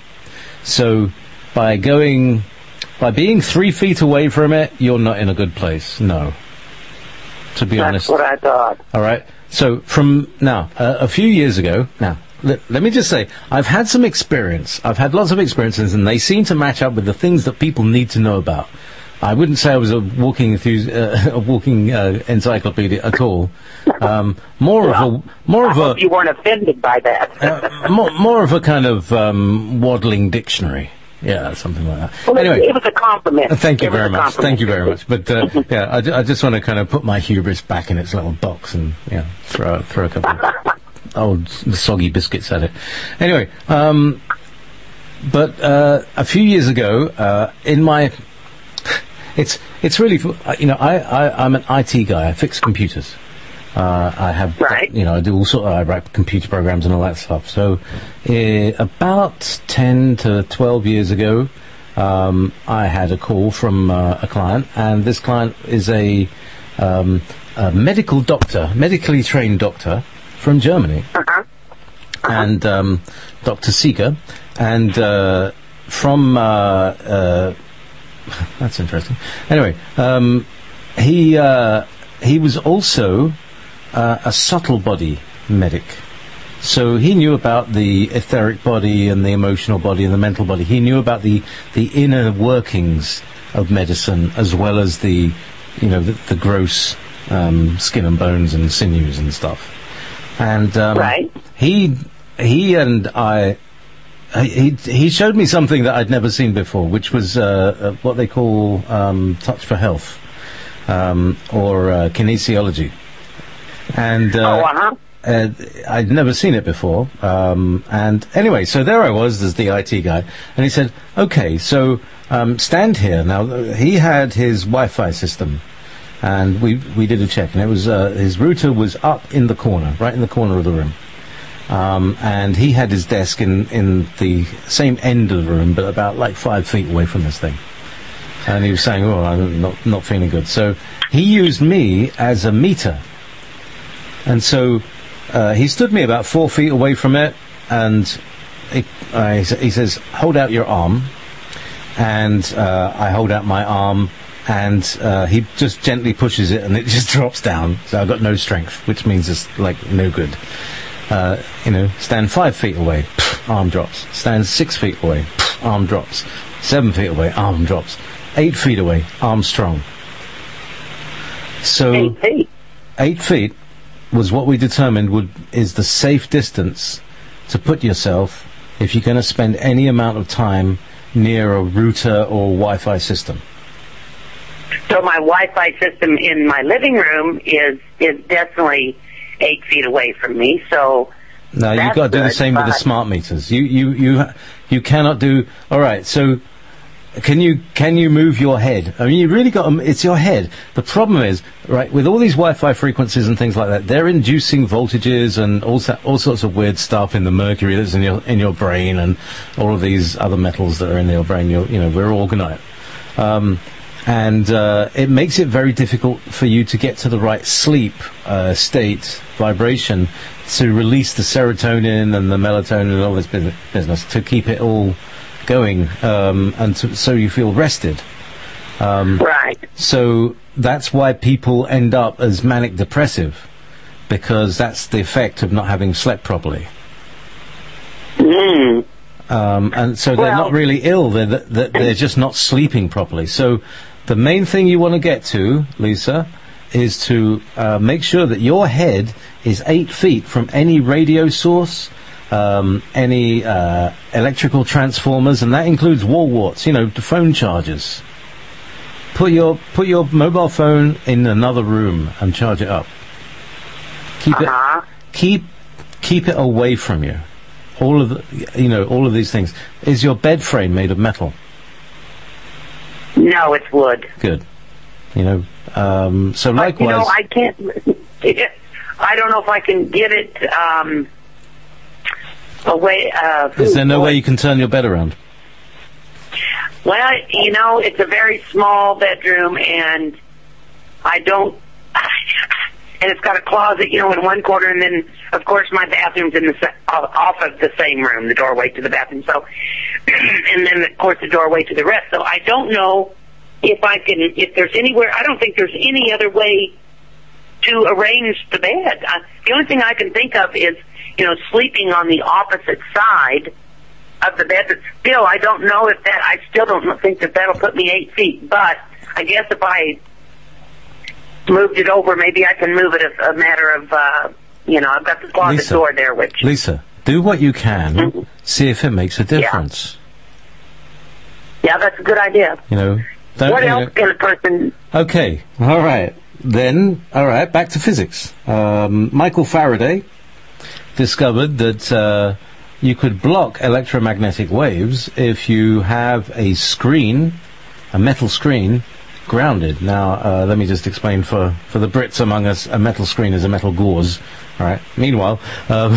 So by going by being three feet away from it, you're not in a good place. No. To be that's honest. what I thought. All right. So from now, uh, a few years ago, now, let, let me just say, I've had some experience. I've had lots of experiences, and they seem to match up with the things that people need to know about. I wouldn't say I was a walking enthus- uh, a walking uh, encyclopedia at all. Um, more Well, of a, more I of hope a, you weren't offended by that. uh, more, more of a kind of um, waddling dictionary. Yeah, something like that. Well, it- Anyway. it was a compliment. Uh, Thank you It was very a much. compliment. Thank you very much. But uh, yeah, I, ju- I just want to kind of put my hubris back in its little box and yeah, throw throw a couple of old s- soggy biscuits at it. Anyway, um, but uh, a few years ago, uh, in my, it's it's really f- uh, you know I, I I'm an I T guy. I fix computers. Uh, I have, Right. you know, I do all sort of, I write computer programs and all that stuff. So, uh, about ten to twelve years ago, um, I had a call from uh, a client, and this client is a, um, a medical doctor, medically trained doctor from Germany, Uh-huh. and um, Doctor Seeger, and uh, from uh, uh, that's interesting. Anyway, um, he uh, he was also uh, a subtle body medic. So he knew about the etheric body and the emotional body and the mental body. He knew about the, the inner workings of medicine as well as the, you know, the, the gross um, skin and bones and sinews and stuff. And um, Right. he he and I, he he showed me something that I'd never seen before, which was uh, uh, what they call um, touch for health, um, or uh, kinesiology. And uh, Oh, uh-huh. uh, I'd never seen it before. Um, and anyway, so there I was as the I T guy, and he said, "Okay, so um, stand here." Now he had his Wi-Fi system, and we we did a check, and it was uh, his router was up in the corner, right in the corner of the room. Um, and he had his desk in, in the same end of the room, but about like five feet away from this thing. And he was saying, "Oh, I'm not not feeling good." So he used me as a meter, and so uh, he stood me about four feet away from it, and he, uh, he, he says, "Hold out your arm," and uh, I hold out my arm, and uh, he just gently pushes it, and it just drops down. So I've got no strength, which means it's like no good. Uh, you know, stand five feet away, pff, arm drops. Stand six feet away, pff, arm drops. Seven feet away, arm drops. Eight feet away, arm strong. So Eight feet. Eight feet was what we determined would is the safe distance to put yourself if you're going to spend any amount of time near a router or Wi-Fi system. So my Wi-Fi system in my living room is is definitely eight feet away from me. So now you've got to do the same with the smart meters. You you you you cannot do. All right, so. Can you can you move your head? I mean, you really got to, it's your head. The problem is, right, with all these Wi-Fi frequencies and things like that, they're inducing voltages and all so, all sorts of weird stuff in the mercury that's in your in your brain and all of these other metals that are in your brain. You're, you know, we're all gonna, um, and uh, it makes it very difficult for you to get to the right sleep uh, state vibration to release the serotonin and the melatonin and all this business, business to keep it all going, um, and to, so you feel rested. Um, right. So that's why people end up as manic depressive, because that's the effect of not having slept properly. Mm. Um, and so they're Well, not really ill, they're, they're, they're just not sleeping properly. So the main thing you want to get to, Lisa, is to uh, make sure that your head is eight feet from any radio source, Um, any uh, electrical transformers, and that includes wall warts, you know, the phone chargers. Put your put your mobile phone in another room and charge it up. Keep uh-huh. it keep keep it away from you. All of the, you know, all of these things. Is your bed frame made of metal? No, it's wood. Good. You know, um, so But, likewise. you know, I can't. I don't know if I can get it. Um, Away, uh, Is there no way you can turn your bed around? Well, you know, it's a very small bedroom, and I don't. And it's got a closet, you know, in one corner, and then, of course, my bathroom's in the off of the same room, the doorway to the bathroom. So, and then, of course, the doorway to the rest. So I don't know if I can, if there's anywhere. I don't think there's any other way to arrange the bed. Uh, the only thing I can think of is, you know, sleeping on the opposite side of the bed. But still, I don't know if that, I still don't think that that'll put me eight feet. But I guess if I moved it over, maybe I can move it a, a matter of, uh, you know, I've got the closet Lisa, door there, which... Lisa, do what you can. Mm-hmm. See if it makes a difference. Yeah, yeah, that's a good idea. You know, don't, what you else know, can a person... Okay, all right. Then, all right, back to physics. Um, Michael Faraday discovered that uh, you could block electromagnetic waves if you have a screen, a metal screen, grounded. Now, uh, let me just explain for, for the Brits among us, a metal screen is a metal gauze. All right. Meanwhile, um,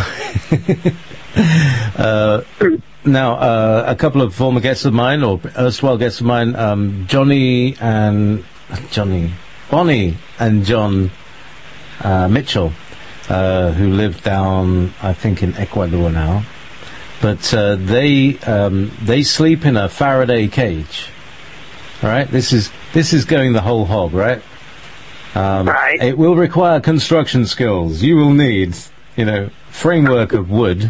uh, now, uh, a couple of former guests of mine, or erstwhile guests of mine, um, Johnny and... Johnny... Bonnie and John uh, Mitchell, uh, who live down, I think, in Ecuador now, but uh, they um, they sleep in a Faraday cage. All right, this is this is going the whole hog, right? Um, right. It will require construction skills. You will need, you know, framework of wood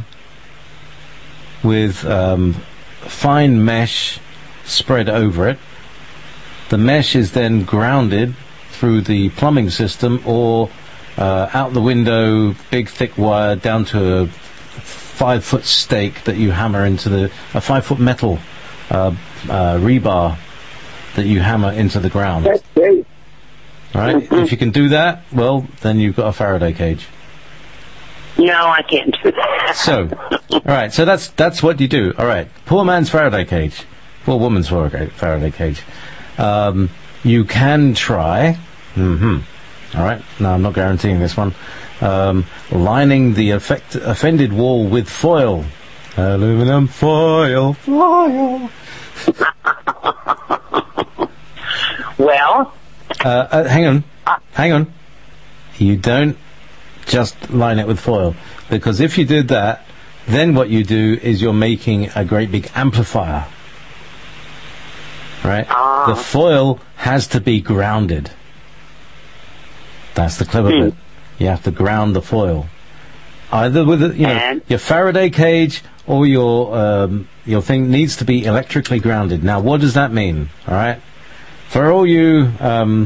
with um, fine mesh spread over it. The mesh is then grounded through the plumbing system, or uh, out the window, big thick wire down to a five foot stake that you hammer into the a five foot metal uh, uh, rebar that you hammer into the ground. That's great. All right, if you can do that, well, then you've got a Faraday cage. No, I can't do that. So, all right. So that's that's what you do. All right. Poor man's Faraday cage. Poor woman's Faraday Faraday cage. Um, you can try. Mm-hmm. All right. No, I'm not guaranteeing this one. Um, lining the affect, offended wall with foil. Aluminum foil. Foil. Well. Uh, uh, hang on. Hang on. You don't just line it with foil, because if you did that, then what you do is you're making a great big amplifier, right? Ah. The foil has to be grounded. That's the clever hmm. bit. You have to ground the foil, either with a, you know and? your Faraday cage or your um, your thing needs to be electrically grounded. Now, what does that mean? All right, for all you um,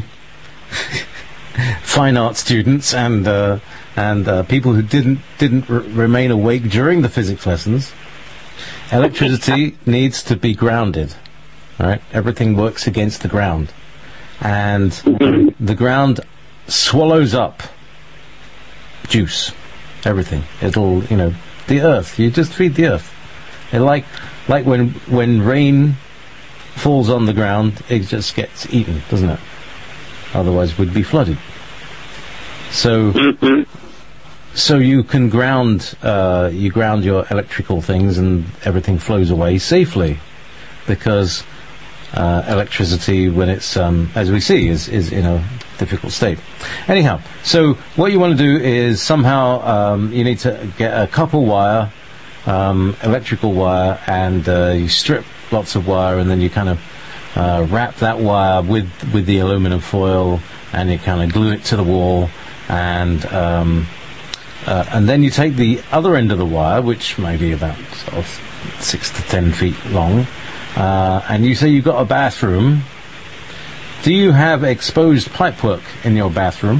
fine art students and uh, and uh, people who didn't didn't r- remain awake during the physics lessons, electricity needs to be grounded. All right, everything works against the ground, and the ground swallows up juice, everything. It'll, you know, the earth. You just feed the earth. And like like when when rain falls on the ground, it just gets eaten, doesn't it? Otherwise, we'd be flooded. So, Mm-hmm. so you can ground, uh, you ground your electrical things, and everything flows away safely, because uh, electricity, when it's, um, as we see, is is in a difficult state. Anyhow, so what you want to do is somehow um, you need to get a copper wire, um, electrical wire, and uh, you strip lots of wire, and then you kind of uh, wrap that wire with with the aluminum foil, and you kind of glue it to the wall, and um, uh, and then you take the other end of the wire, which may be about sort of six to ten feet long, uh, and you say you've got a bathroom. Do you have exposed pipework in your bathroom?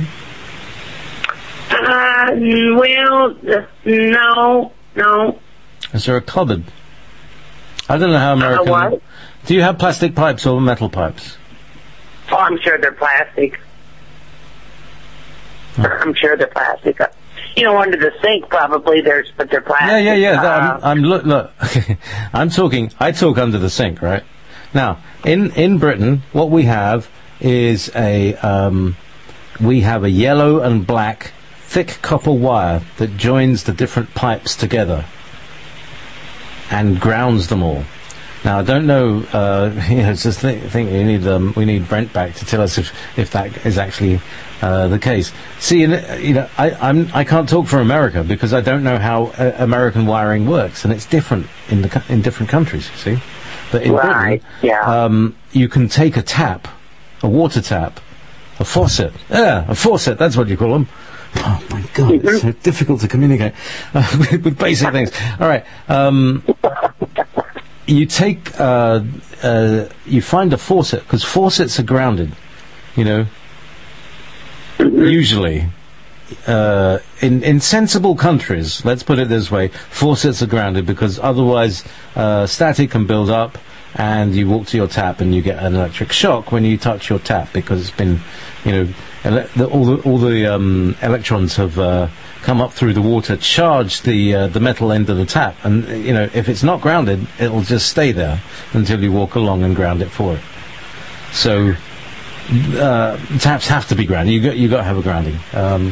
Uh, well, uh, no, no. Is there a cupboard? I don't know how American... Uh, what? Do you have plastic pipes or metal pipes? Oh, I'm sure they're plastic. Oh. I'm sure they're plastic. Uh, You know, under the sink probably there's, but they're plastic. Yeah, yeah, yeah. that- Uh, I'm, I'm look, look. I'm talking. I talk under the sink, right? Now, in in Britain, what we have is a um, we have a yellow and black thick copper wire that joins the different pipes together and grounds them all. Now, I don't know. Uh, you know, it's just th- think we need um, we need Brent back to tell us if, if that is actually uh, the case. See, in, you know, I I'm I can't talk for America because I don't know how uh, American wiring works, and it's different in the co- in different countries. You see, but in Right, Britain, yeah. um, you can take a tap, a water tap, a faucet. Yeah, a faucet. That's what you call them. Oh my God, it's so difficult to communicate uh, with, with basic things. All right. Um, You take, uh, uh, you find a faucet, because faucets are grounded, you know, usually. Uh, in, in sensible countries, let's put it this way, faucets are grounded because otherwise uh, static can build up and you walk to your tap and you get an electric shock when you touch your tap because it's been, you know, ele- the, all the, all the um, electrons have uh, come up through the water, charge the uh, the metal end of the tap, and uh, you know, if it's not grounded, it'll just stay there until you walk along and ground it for it. So uh, taps have to be grounded. You got you got to have a grounding. Um,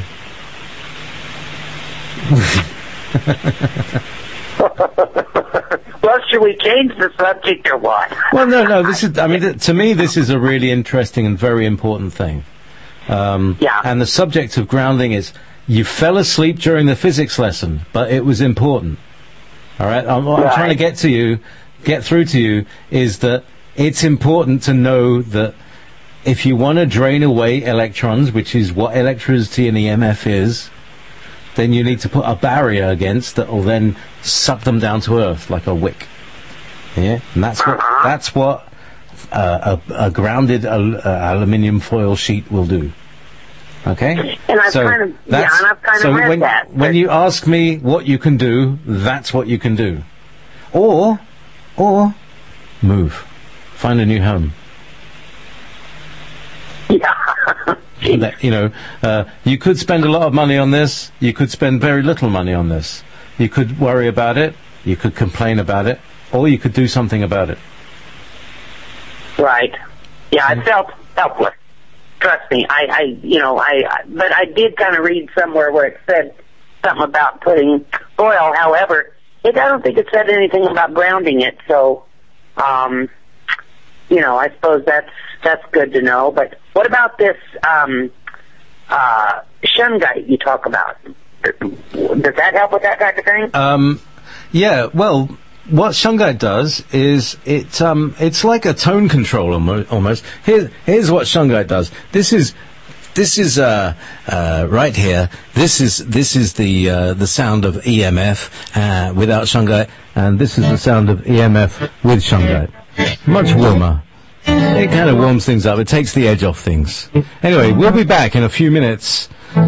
well, should we change the subject or what? well, no, no. This is. I mean, th- to me, this is a really interesting and very important thing. Um, Yeah. And the subject of grounding is. You fell asleep during the physics lesson, but it was important. All right? I'm, what I'm Right. trying to get to you, get through to you, is that it's important to know that if you want to drain away electrons, which is what electricity and E M F is, then you need to put a barrier against that will then suck them down to earth like a wick. Yeah? And that's what, Uh-huh. that's what uh, a, a grounded al- uh, aluminium foil sheet will do. Okay? And I've so kind of- yeah, that's- and I've kind of so read when, that, when but- you ask me what you can do, that's what you can do. Or, or, move. Find a new home. Yeah. that, you know, uh, you could spend a lot of money on this. You could spend very little money on this. You could worry about it. You could complain about it, or you could do something about it. Right. Yeah, I felt helpless. Trust me. I, I you know, I, I but I did kind of read somewhere where it said something about putting oil. However, it, I don't think it said anything about grounding it. So, um, you know, I suppose that's that's good to know. But what about this um, uh, shungite you talk about? Does that help with that type of thing? Um, yeah. Well, what shungite does is it um, it's like a tone control almo- almost. Here, here's what shungite does. This is this is uh, uh, right here. This is this is the uh, the sound of E M F uh, without shungite, and this is the sound of E M F with shungite. Much warmer. It kind of warms things up. It takes the edge off things. Anyway, we'll be back in a few minutes. A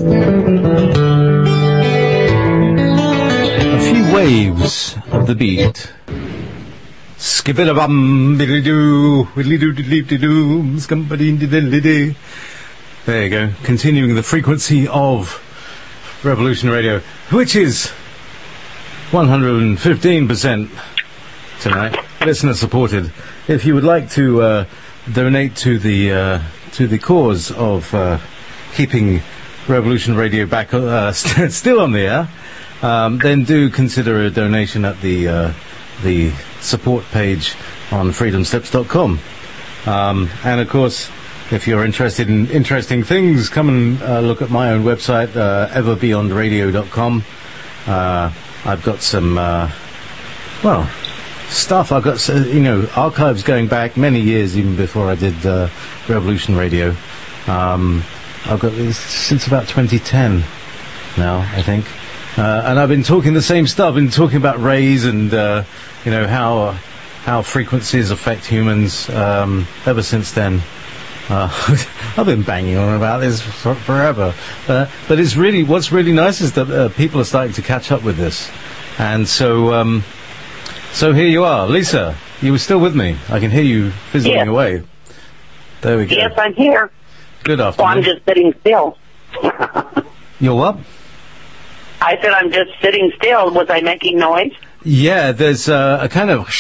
few waves of the beat. Skip it a bum, diddly doo, diddly doo, diddly doo, scumbadee diddly doo. There you go. Continuing the frequency of Revolution Radio, which is one hundred fifteen percent tonight, listener supported. If you would like to uh, donate to the uh, to the cause of uh, keeping Revolution Radio back uh, st- still on the air, um, then do consider a donation at the uh, the support page on freedom steps dot com. Um, and of course, if you're interested in interesting things, come and uh, look at my own website, uh, ever beyond radio dot com. Uh, I've got some uh, well. stuff. I've got, you know, archives going back many years, even before I did uh, Revolution Radio. Um, I've got this since about twenty ten now, I think. Uh, and I've been talking the same stuff, been talking about rays and, uh, you know, how uh, how frequencies affect humans um, ever since then. Uh, I've been banging on about this for forever. Uh, but it's really, what's really nice is that uh, people are starting to catch up with this. And so... Um, So here you are. Lisa, you were still with me. I can hear you fizzling yes. away. There we go. Yes, I'm here. Good afternoon. Well, I'm just sitting still. You're what? I said I'm just sitting still. Was I making noise? Yeah, there's uh, a kind of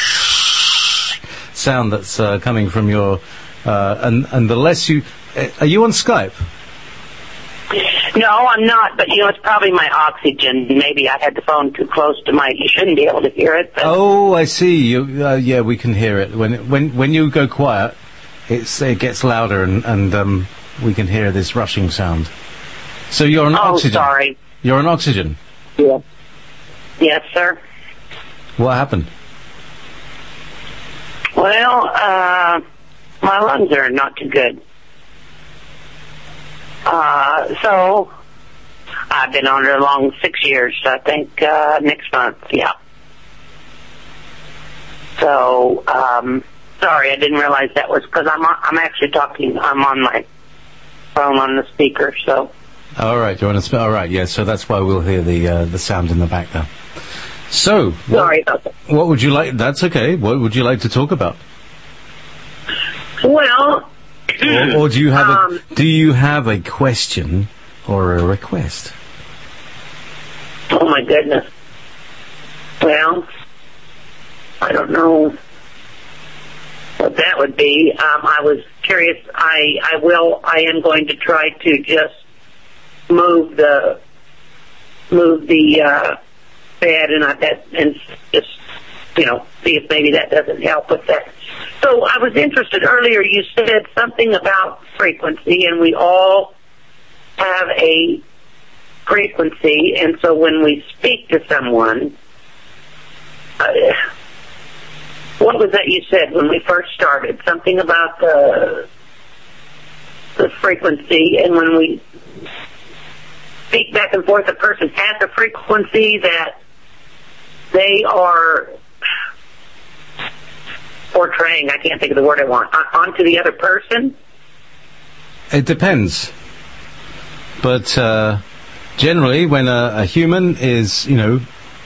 sound that's uh, coming from your... Uh, and, and the less you... Uh, are you on Skype? No, I'm not, but, you know, it's probably my oxygen. Maybe I had the phone too close to my... You shouldn't be able to hear it. But Oh, I see. You, uh, yeah, we can hear it. When it, when when you go quiet, it's, it gets louder, and, and um, we can hear this rushing sound. So you're on oh, oxygen. Oh, sorry. You're on oxygen? Yeah. Yes, sir. What happened? Well, uh, my lungs are not too good. Uh, so, I've been on it a long six years, I think, uh, next month, yeah. So, um, sorry, I didn't realize that was, because I'm, I'm actually talking, I'm on my phone on the speaker, so. All right, you're on a sp- all right, yeah, so that's why we'll hear the, uh, the sound in the back there. So, what, sorry about that. What would you like, that's okay, what would you like to talk about? Well... Or, or do you have um, a do you have a question or a request? Oh my goodness. Well, I don't know what that would be. Um, I was curious. I I will. I am going to try to just move the move the uh, bed and I that and just you know see if maybe that doesn't help with that. So I was interested earlier, you said something about frequency, and we all have a frequency, and so when we speak to someone, uh, what was that you said when we first started? Something about the, the frequency, and when we speak back and forth, a person has a frequency that they are... portraying, I can't think of the word I want, onto the other person? It depends. But uh, generally, when a, a human is, you know,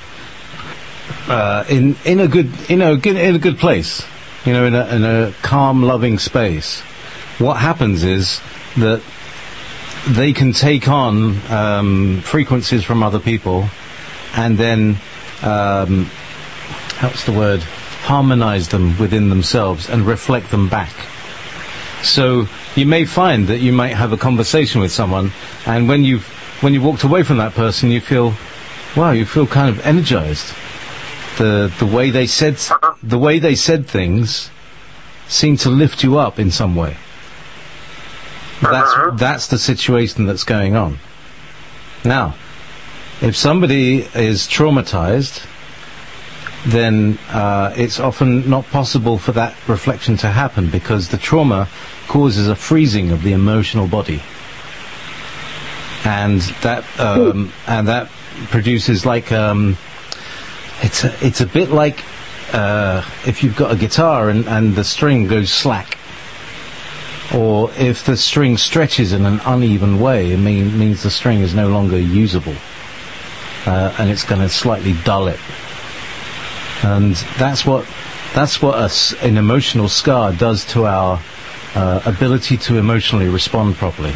uh, in in a good, you know, in a good place, you know, in a, in a calm, loving space, what happens is that they can take on um, frequencies from other people and then, um, what's the word, harmonize them within themselves and reflect them back. So you may find that you might have a conversation with someone, and when you've when you walked away from that person, you feel, wow, you feel kind of energized. The the way they said the way they said things seemed to lift you up in some way. That's that's the situation that's going on. Now, if somebody is traumatized, then uh, it's often not possible for that reflection to happen, because the trauma causes a freezing of the emotional body, and that um, and that produces like um, it's a, it's a bit like uh, if you've got a guitar and, and the string goes slack, or if the string stretches in an uneven way, it mean, means the string is no longer usable, uh, and it's going to slightly dull it. And that's what that's what a s an emotional scar does to our uh, ability to emotionally respond properly.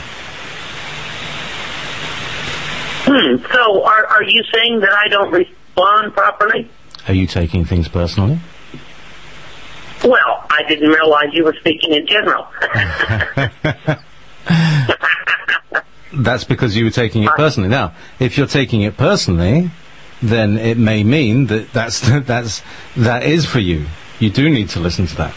Hmm. So, are are you saying that I don't respond properly? Are you taking things personally? Well, I didn't realize you were speaking in general. That's because you were taking it personally. Now, if you're taking it personally, then it may mean that that's that's that is for you. You do need to listen to that.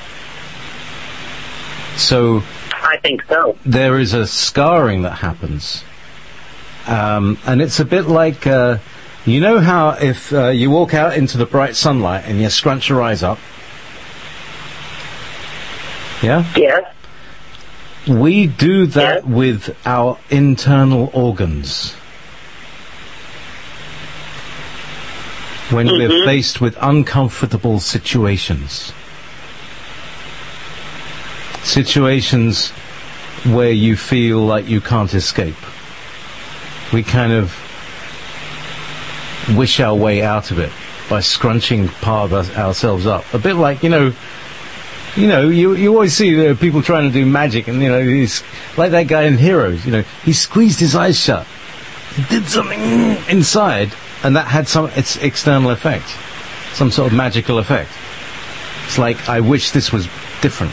So, I think so. There is a scarring that happens, um, and it's a bit like uh, you know how if uh, you walk out into the bright sunlight and you scrunch your eyes up. Yeah? Yes. We do that yes. with our internal organs. When mm-hmm. we're faced with uncomfortable situations. Situations where you feel like you can't escape. We kind of wish our way out of it by scrunching part of ourselves up. A bit like, you know, you know, you you always see uh, people trying to do magic, and, you know, he's like that guy in Heroes, you know, he squeezed his eyes shut. He did something inside, and that had some its external effect, some sort of magical effect. It's like, I wish this was different.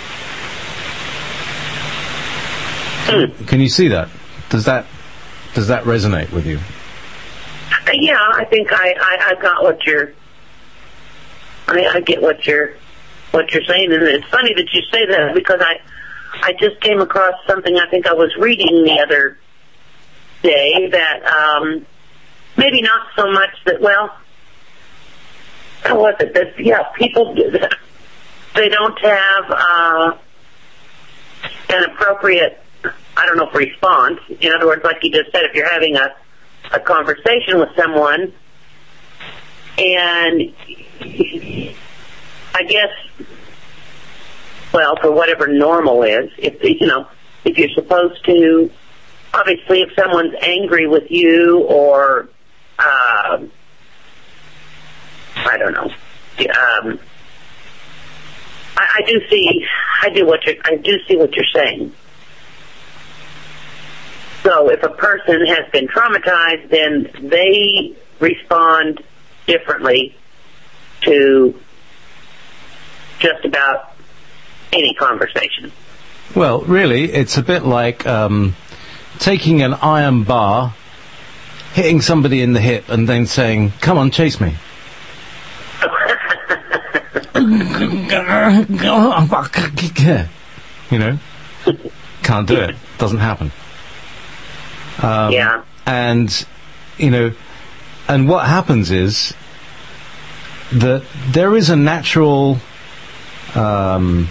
Can you see that? Does that does that resonate with you? Yeah, I think I, I, I got what you're. I, I get what you're what you're saying, and it's funny that you say that, because I I just came across something I think I was reading the other day that um, maybe not so much that well, how was it that yeah people they don't have uh, an appropriate. I don't know if response. In other words, like you just said, if you're having a, a conversation with someone, and I guess, well, for whatever normal is, if you know, if you're supposed to, obviously, if someone's angry with you, or uh, I don't know, um, I, I do see, I do what you're, I do see what you're saying. So if a person has been traumatized, then they respond differently to just about any conversation. Well, really, it's a bit like um, taking an iron bar, hitting somebody in the hip, and then saying, "Come on, chase me." You know? Can't do it. Doesn't happen. Um, yeah. And, you know, and what happens is that there is a natural, um,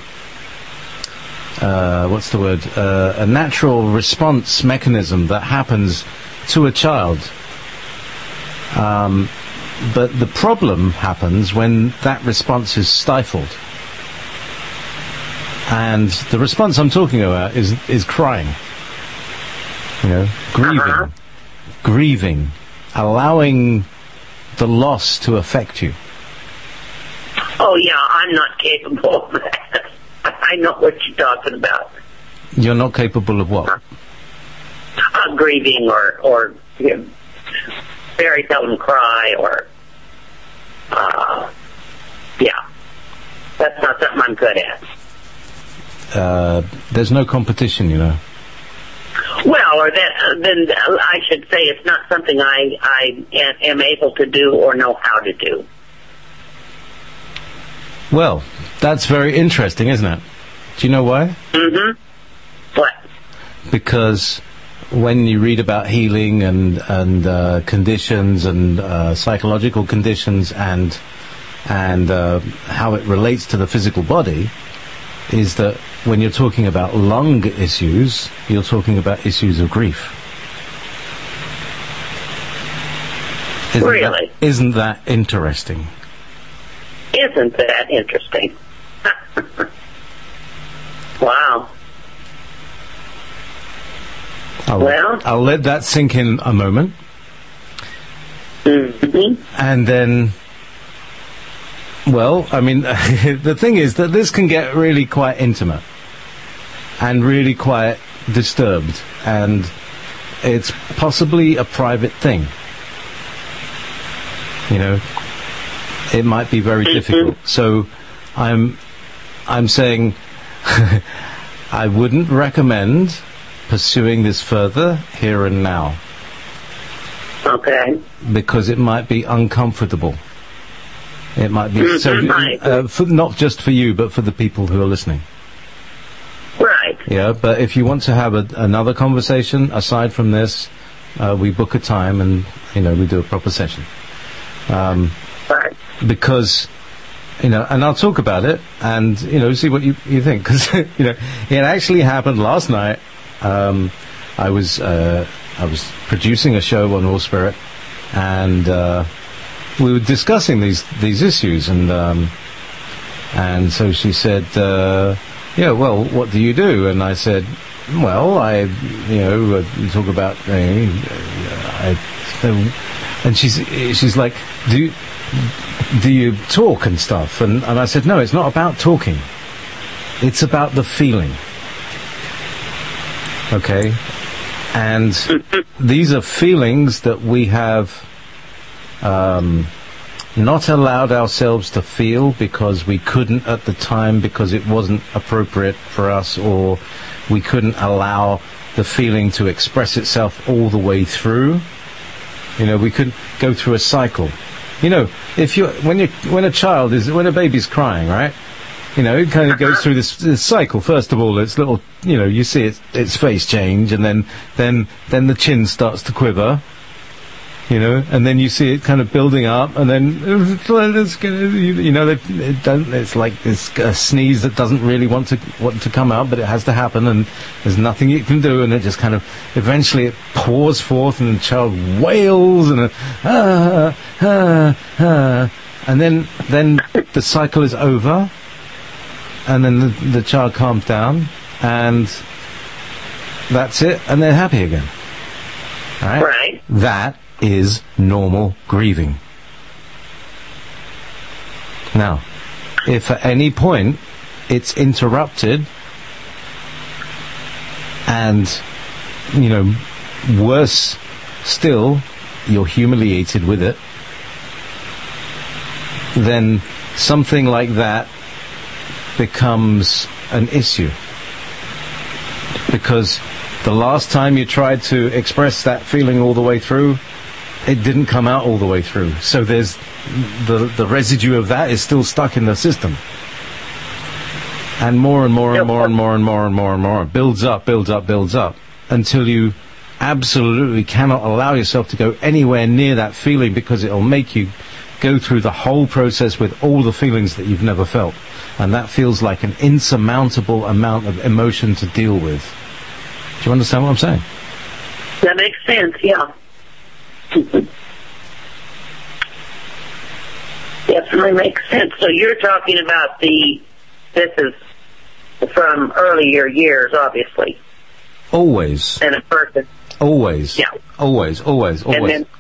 uh, what's the word, uh, a natural response mechanism that happens to a child. Um, but the problem happens when that response is stifled. And the response I'm talking about is, is crying. You know, grieving, uh-huh. grieving, allowing the loss to affect you. Oh yeah, I'm not capable of that. I know what you're talking about. You're not capable of what? Uh, grieving or, or you know, very seldom cry or, uh, yeah. That's not something I'm good at. Uh, there's no competition, you know. Well, or that, then I should say it's not something I, I am able to do or know how to do. Well, that's very interesting, isn't it? Do you know why? Mm-hmm. What? Because when you read about healing and and uh, conditions and uh, psychological conditions and and uh, how it relates to the physical body, is that when you're talking about lung issues, you're talking about issues of grief. Isn't Really? That, isn't that interesting? Isn't that interesting? Wow. I'll, Well? I'll let that sink in a moment. Mm-hmm. And then, well, I mean, the thing is that this can get really quite intimate and really quite disturbed, and it's possibly a private thing. You know, it might be very difficult. So I'm, I'm saying I wouldn't recommend pursuing this further here and now. Okay. Because it might be uncomfortable. It might be so, Right. uh, for, not just for you, but for the people who are listening. Right. Yeah, but if you want to have a, another conversation aside from this, uh, we book a time and, you know, we do a proper session. Um, Right. because, you know, and I'll talk about it and, you know, see what you, you think. Because, you know, it actually happened last night. Um, I was, uh, I was producing a show on All Spirit, and, uh, we were discussing these, these issues, and, um, and so she said, uh, yeah, well, what do you do? And I said, well, I, you know, uh, talk about, uh, I, uh, and she's, she's like, do you, do you talk and stuff? And, and I said, no, it's not about talking. It's about the feeling. Okay? And these are feelings that we have um, not allowed ourselves to feel because we couldn't at the time, because it wasn't appropriate for us, or we couldn't allow the feeling to express itself all the way through. You know, we could go through a cycle. You know, if you when you when a child is when a baby's crying, right? You know, it kind of goes through this, this cycle. First of all, it's little, you know, you see its its face change, and then then then the chin starts to quiver. You know, and then you see it kind of building up, and then you know, it don't, it's like this uh, sneeze that doesn't really want to want to come out, but it has to happen, and there's nothing you can do, and it just kind of eventually it pours forth, and the child wails, and uh, ah, ah, ah, and then then the cycle is over, and then the, the child calms down, and that's it, and they're happy again. All right? Right. That is normal grieving. Now, if at any point it's interrupted and, you know, worse still, you're humiliated with it, then something like that becomes an issue. Because the last time you tried to express that feeling all the way through, it didn't come out all the way through. So there's the the residue of that is still stuck in the system. And more and more and more and more and more and more and more builds up, builds up, builds up, until you absolutely cannot allow yourself to go anywhere near that feeling, because it'll make you go through the whole process with all the feelings that you've never felt. And that feels like an insurmountable amount of emotion to deal with. Do you understand what I'm saying? That makes sense, yeah. Definitely makes sense. So you're talking about the, this is from earlier years, obviously. Always. And a person. Always. Yeah. Always, always, always. And then,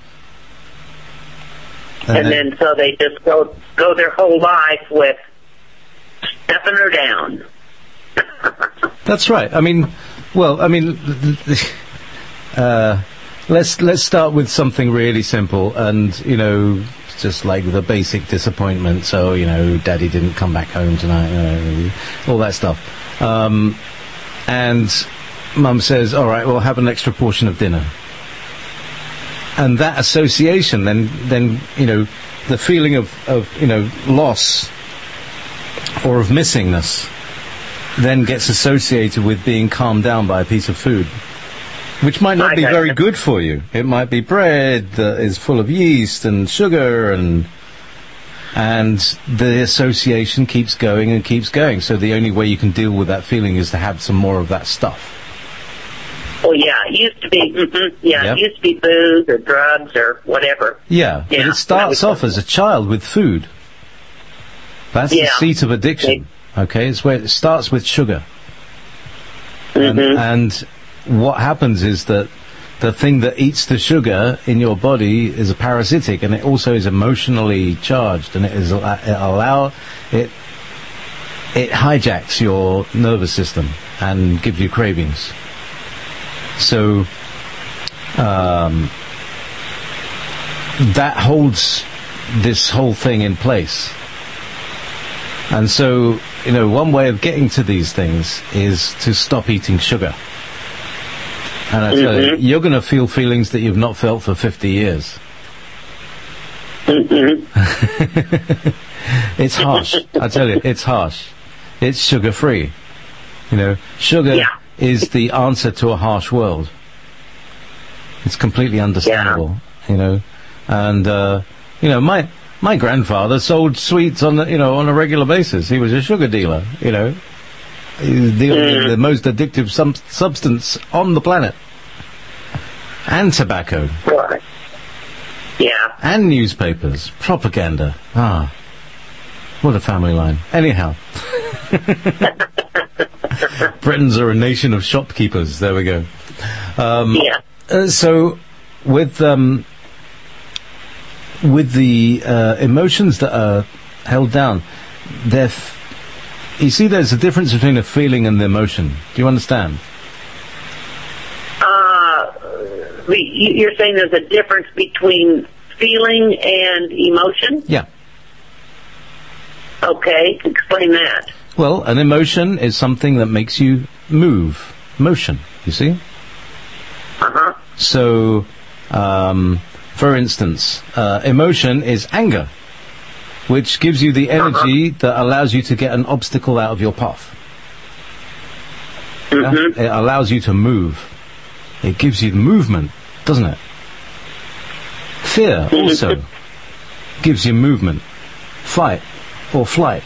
and and then, then so they just go go their whole life with stepping her down. That's right. I mean, Well, I mean, uh, let's let's start with something really simple, and you know, just like the basic disappointment. So you know, Daddy didn't come back home tonight, you know, all that stuff. Um, and Mum says, "All right, well, have an extra portion of dinner." And that association, then, then you know, the feeling of, of you know loss or of missingness, then gets associated with being calmed down by a piece of food, which might not be very good for you. It might be bread that is full of yeast and sugar, and and the association keeps going and keeps going. So the only way you can deal with that feeling is to have some more of that stuff. Oh, yeah, it used to be, mm-hmm, yeah, Yep. it used to be booze or drugs or whatever. Yeah, but Yeah, it starts that was- off as a child with food. That's the Yeah. seat of addiction. Okay, it's where it starts with sugar. And, Mhm. and what happens is that the thing that eats the sugar in your body is a parasitic, and it also is emotionally charged, and it is it allow it it hijacks your nervous system and gives you cravings. So um, that holds this whole thing in place. And so, you know, one way of getting to these things is to stop eating sugar. And I tell you, Mhm. you're going to feel feelings that you've not felt for fifty years. Mhm. It's harsh. I tell you, it's harsh. It's sugar-free. You know, sugar Yeah. is the answer to a harsh world. It's completely understandable, you know. And, uh, you know, my my grandfather sold sweets on the, you know, on a regular basis. He was a sugar dealer, you know. He was dealing with the most addictive sum- substance on the planet. And tobacco. Right. Yeah. And newspapers. Propaganda. Ah. What a family line. Anyhow. Britons are a nation of shopkeepers. There we go. Um, Yeah. uh, so, with um, with the uh, emotions that are held down, they're f- you see, there's a difference between a feeling and the emotion. Do you understand? Uh, the- you- you're saying there's a difference between feeling and emotion? Yeah. Okay, explain that. Well, an emotion is something that makes you move. Motion, you see? Uh-huh. So, um, for instance, uh, emotion is anger, which gives you the energy that allows you to get an obstacle out of your path. Yeah? Mhm. It allows you to move. It gives you movement, doesn't it? Fear also gives you movement. Fight or flight.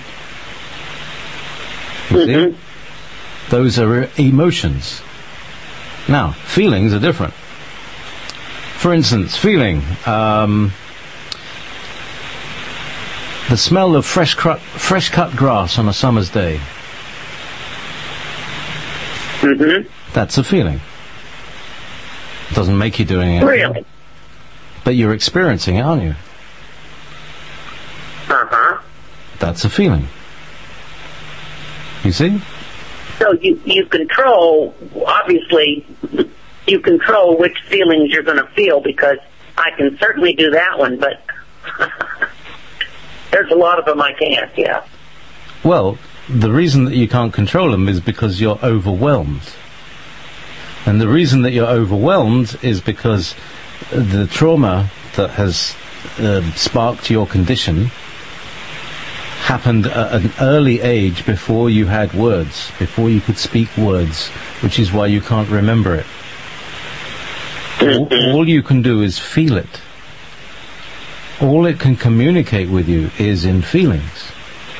You see? Those are emotions. Now, feelings are different. For instance, feeling, um, the smell of fresh cut, fresh cut grass on a summer's day. Mhm. That's a feeling. Doesn't make you doing it. Really? But you're experiencing it, aren't you? Uh-huh. That's a feeling. You see? So you, you control, obviously, you control which feelings you're going to feel, because I can certainly do that one, but there's a lot of them I can't, yeah. Well, the reason that you can't control them is because you're overwhelmed. And the reason that you're overwhelmed is because the trauma that has uh, sparked your condition happened at an early age, before you had words, before you could speak words, which is why you can't remember it. All, all you can do is feel it. All it can communicate with you is in feelings.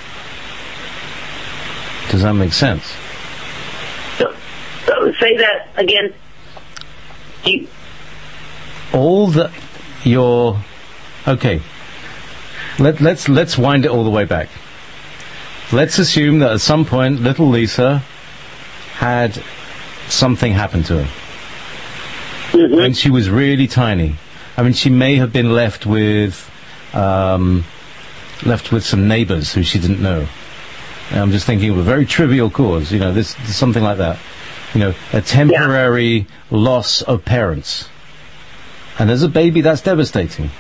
Does that make sense? So, so say that again. You, All that your okay. Let, let's let's wind it all the way back. Let's assume that at some point, little Lisa had something happen to her mhm. when she was really tiny. I mean, she may have been left with um, left with some neighbours who she didn't know. And I'm just thinking of a very trivial cause, you know, this something like that. You know, a temporary yeah. loss of parents. And as a baby, that's devastating.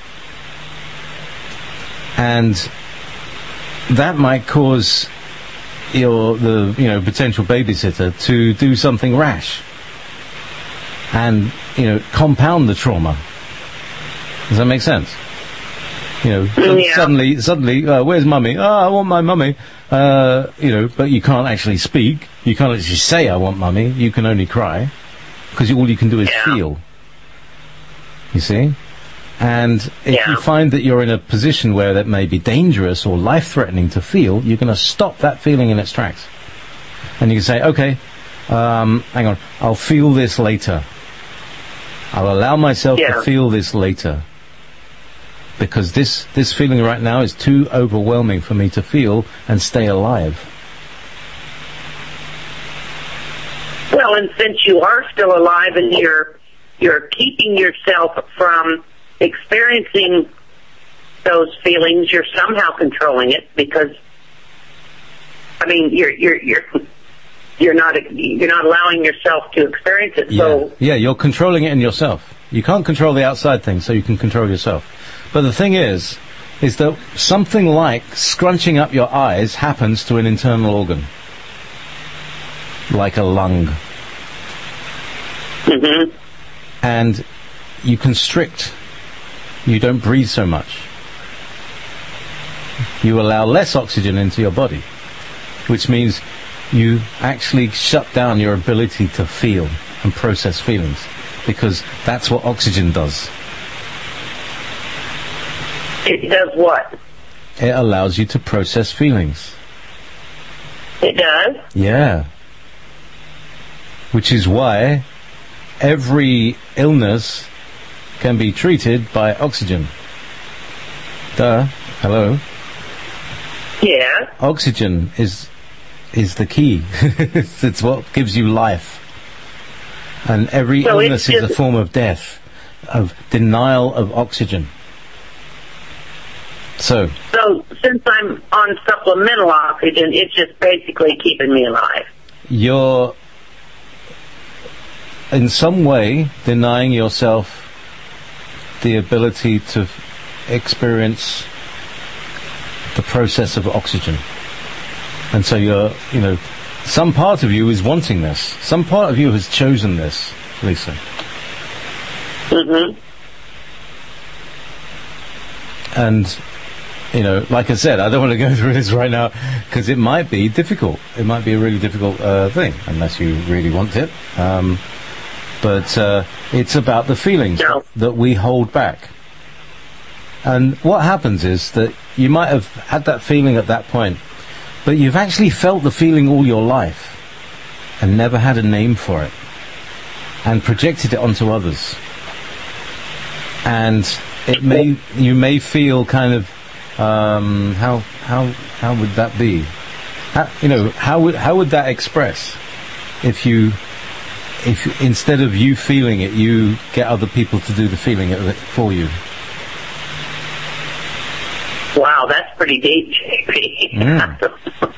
And that might cause your the you know potential babysitter to do something rash, and you know compound the trauma. Does that make sense? You know, yeah. suddenly, suddenly, uh, where's mummy? Oh, I want my mummy. Uh, you know, but you can't actually speak. You can't actually say, I want mummy. You can only cry. Because all you can do is yeah. feel. You see? And if yeah. you find that you're in a position where that may be dangerous or life-threatening to feel, you're going to stop that feeling in its tracks. And you can say, okay, um, hang on, I'll feel this later. I'll allow myself yeah. to feel this later. Because this, this feeling right now is too overwhelming for me to feel and stay alive. Well, and since you are still alive and you're you're keeping yourself from experiencing those feelings, you're somehow controlling it because, I mean, you're you're you're you're not you're not allowing yourself to experience it. Yeah. So yeah, you're controlling it in yourself. You can't control the outside things, so you can control yourself. But the thing is, is that something like scrunching up your eyes happens to an internal organ. Like a lung. Mm-hmm. And you constrict. You don't breathe so much. You allow less oxygen into your body. Which means you actually shut down your ability to feel and process feelings. Because that's what oxygen does. It does what? It allows you to process feelings. It does? Yeah. Which is why every illness can be treated by oxygen. Duh. Hello. Yeah. Oxygen is is the key. it's, it's what gives you life. And every so illness is a form of death, of denial of oxygen. So, so since I'm on supplemental oxygen, it's just basically keeping me alive. You're in some way denying yourself the ability to experience the process of oxygen. And so you're, you know, some part of you is wanting this. Some part of you has chosen this, Lisa. Mm-hmm. And, you know, like I said, I don't want to go through this right now because it might be difficult. It might be a really difficult uh, thing, unless you really want it. Um, but uh, it's about the feelings no. that we hold back. And what happens is that you might have had that feeling at that point, but you've actually felt the feeling all your life and never had a name for it and projected it onto others. And it may, you may feel kind of, um, how, how, how would that be? How, you know, how would, how would that express if you, if instead of you feeling it, you get other people to do the feeling of it for you? Wow, that's pretty deep, J P. Mm.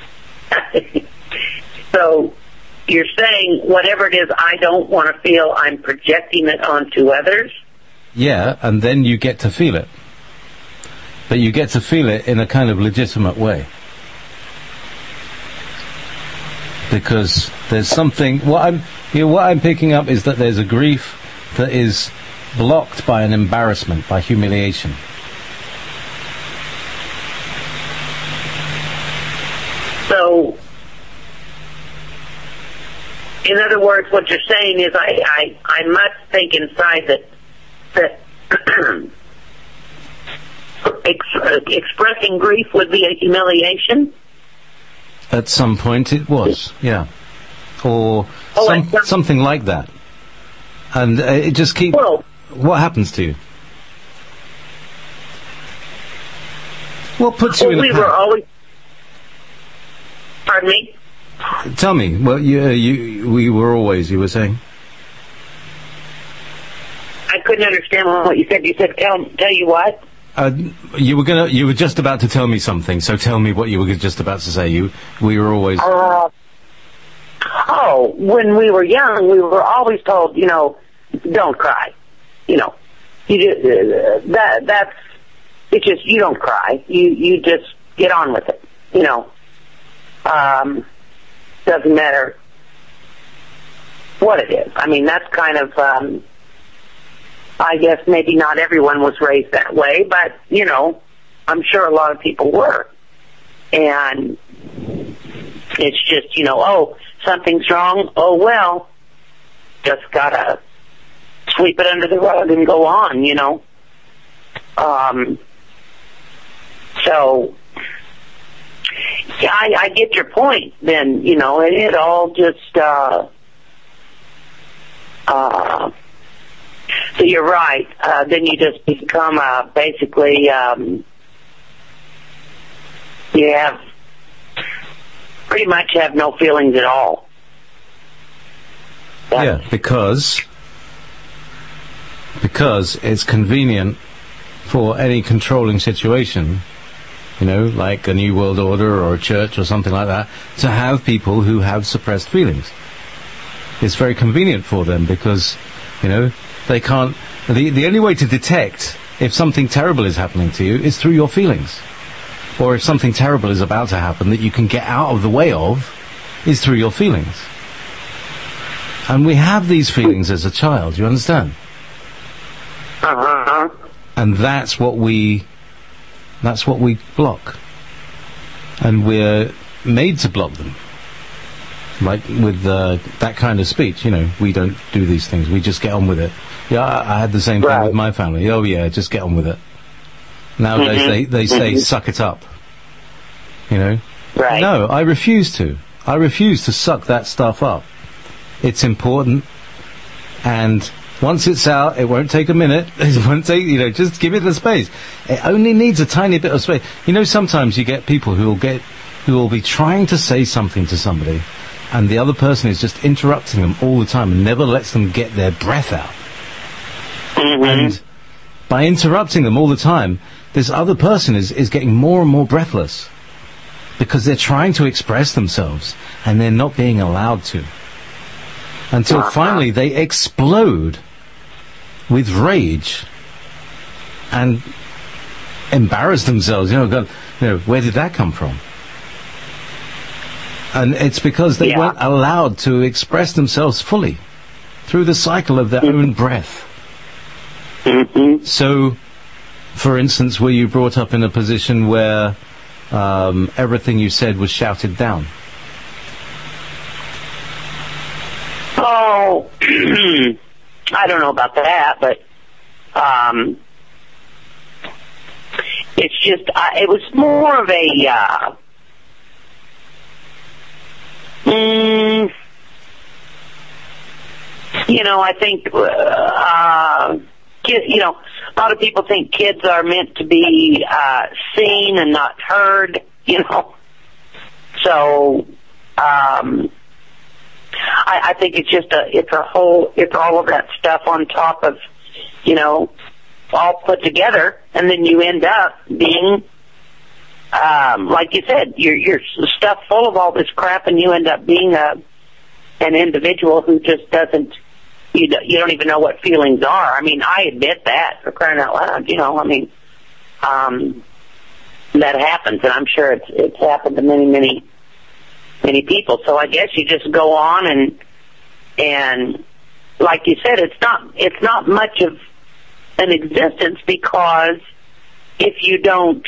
So you're saying whatever it is I don't want to feel, I'm projecting it onto others? Yeah, and then you get to feel it. But you get to feel it in a kind of legitimate way. Because there's something, what I'm, you know, what I'm picking up is that there's a grief that is blocked by an embarrassment, by humiliation. So, in other words, what you're saying is I, I, I must think inside that, that ex, uh, expressing grief would be a humiliation? At some point it was, yeah. Or oh, some, some, something like that. And uh, it just keeps... Well, what happens to you? What puts you well, in we a were panic? always... Pardon me? Tell me. Well, you, uh, you, we were always, you were saying? I couldn't understand what you said. You said, tell, tell you what? Uh, you were gonna. You were just about to tell me something. So tell me what you were just about to say. You, we were always. Uh, oh, know, when we were young, we were always told, you know, don't cry. You know, you just, uh, that that's it's just you don't cry. You you just get on with it. You know, um, doesn't matter what it is. I mean, that's kind of. Um, I guess maybe not everyone was raised that way, but you know, I'm sure a lot of people were, and it's just you know, oh, something's wrong. Oh well, just gotta sweep it under the rug and go on, you know. Um, so, yeah, I, I get your point. Then, you know, it, it all just, uh, uh, so you're right. Uh, then you just become, uh, basically, um, you have, pretty much have no feelings at all. That's, yeah, because... Because it's convenient for any controlling situation, you know, like a New World Order or a church or something like that, to have people who have suppressed feelings. It's very convenient for them because, you know, they can't... The, the only way to detect if something terrible is happening to you is through your feelings. Or if something terrible is about to happen that you can get out of the way of is through your feelings. And we have these feelings as a child, you understand? Uh-huh. And that's what we, that's what we block. And we're made to block them. Like with uh, that kind of speech, you know, we don't do these things. We just get on with it. Yeah, I, I had the same right. thing with my family. Oh yeah, just get on with it. Nowadays mm-hmm. they, they say, mm-hmm. suck it up. You know? Right. No, I refuse to. I refuse to suck that stuff up. It's important. And once it's out, it won't take a minute. It won't take, you know, just give it the space. It only needs a tiny bit of space. You know, sometimes you get people who will get, who will be trying to say something to somebody, and the other person is just interrupting them all the time and never lets them get their breath out. Mm-hmm. And by interrupting them all the time, this other person is, is getting more and more breathless because they're trying to express themselves and they're not being allowed to. Until uh-huh. finally they explode with rage and embarrass themselves. You know, go, you know, where did that come from? And it's because they yeah. weren't allowed to express themselves fully through the cycle of their mm-hmm. own breath. Mm-hmm. So, for instance, were you brought up in a position where um, everything you said was shouted down? Oh, I don't know about that, but um, it's just, uh, it was more of a, uh, mm, you know, I think, uh, kid, you know, a lot of people think kids are meant to be uh, seen and not heard, you know. So, um, I, I think it's just a, it's a whole, it's all of that stuff on top of, you know, all put together, and then you end up being, um, like you said, you're, you're stuffed full of all this crap, and you end up being a, an individual who just doesn't, you, do, you don't even know what feelings are. I mean, I admit that, for crying out loud, you know, I mean, um, that happens, and I'm sure it's, it's happened to many, many many people. So I guess you just go on and, and like you said, it's not, it's not much of an existence, because if you don't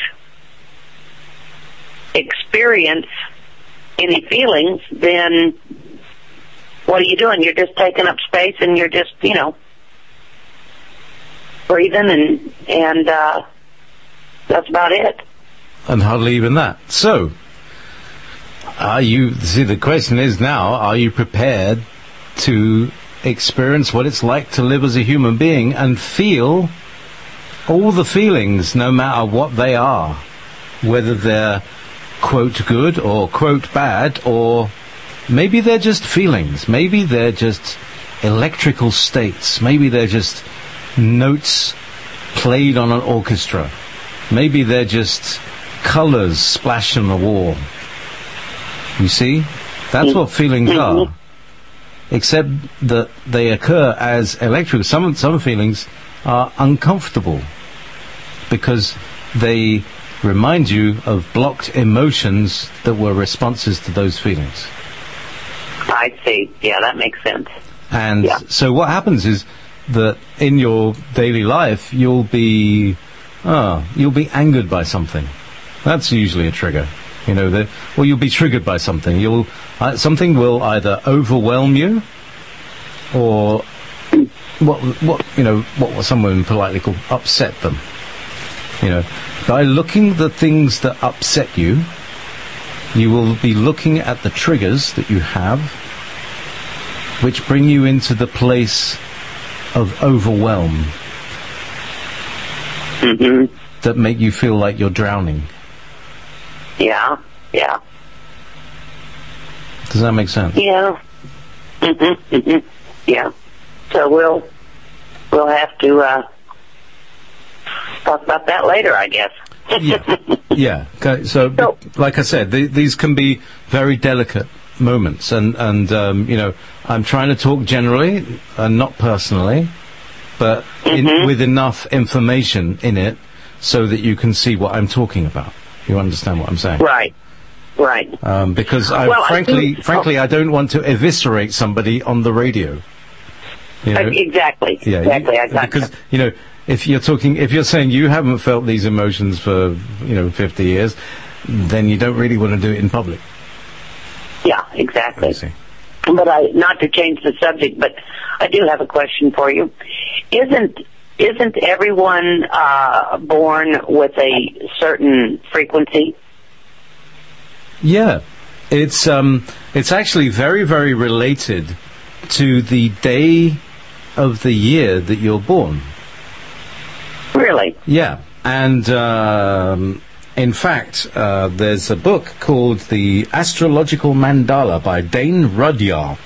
experience any feelings, then what are you doing? You're just taking up space, and you're just, you know, breathing, and, and, uh, that's about it. And hardly even that. So, Are you, see, the question is now, are you prepared to experience what it's like to live as a human being and feel all the feelings, no matter what they are, whether they're, quote, good or, quote, bad, or maybe they're just feelings, maybe they're just electrical states, maybe they're just notes played on an orchestra, maybe they're just colors splashed on the wall. You see? That's what feelings mm-hmm. are. except that they occur as electrical. Some some feelings are uncomfortable because they remind you of blocked emotions that were responses to those feelings. I see. Yeah, that makes sense. And yeah. so what happens is that in your daily life, you'll be, oh, you'll be angered by something. That's usually a trigger. You know, the, or you'll be triggered by something. You'll, uh, something will either overwhelm you, or what, what, you know, what someone politely call upset them. You know, by looking at the things that upset you, you will be looking at the triggers that you have, which bring you into the place of overwhelm, mm-hmm. that make you feel like you're drowning. Yeah, yeah. Does that make sense? Yeah. Mm-hmm, mm-hmm. Yeah. So we'll we'll have to uh, talk about that later, I guess. yeah. Yeah. Okay. So, So- like I said, th- these can be very delicate moments, and and um, you know, I'm trying to talk generally and not personally, but in, Mhm. with enough information in it so that you can see what I'm talking about. You understand what I'm saying? Right. Right. Um, because I, Well, I frankly, think- frankly, I don't want to eviscerate somebody on the radio. You know? Uh, exactly. Yeah, exactly. you- I got because you. you know, if you're talking, if you're saying you haven't felt these emotions for you know fifty years, then you don't really want to do it in public. Yeah, I exactly. see. But I, not to change the subject, but I do have a question for you. Isn't isn't everyone uh, born with a certain frequency? Yeah, it's um, it's actually very, very related to the day of the year that you're born. Really? Yeah, and um, in fact, uh, there's a book called The Astrological Mandala by Dane Rudyard.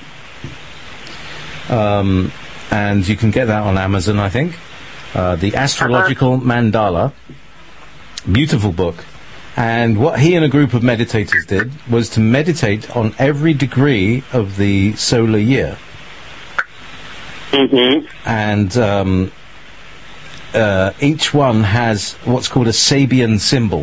Um, and you can get that on Amazon, I think. Uh, the Astrological Mandala. Beautiful book. And what he and a group of meditators did was to meditate on every degree of the solar year. Mm-hmm. And um, uh, each one has what's called a Sabian symbol.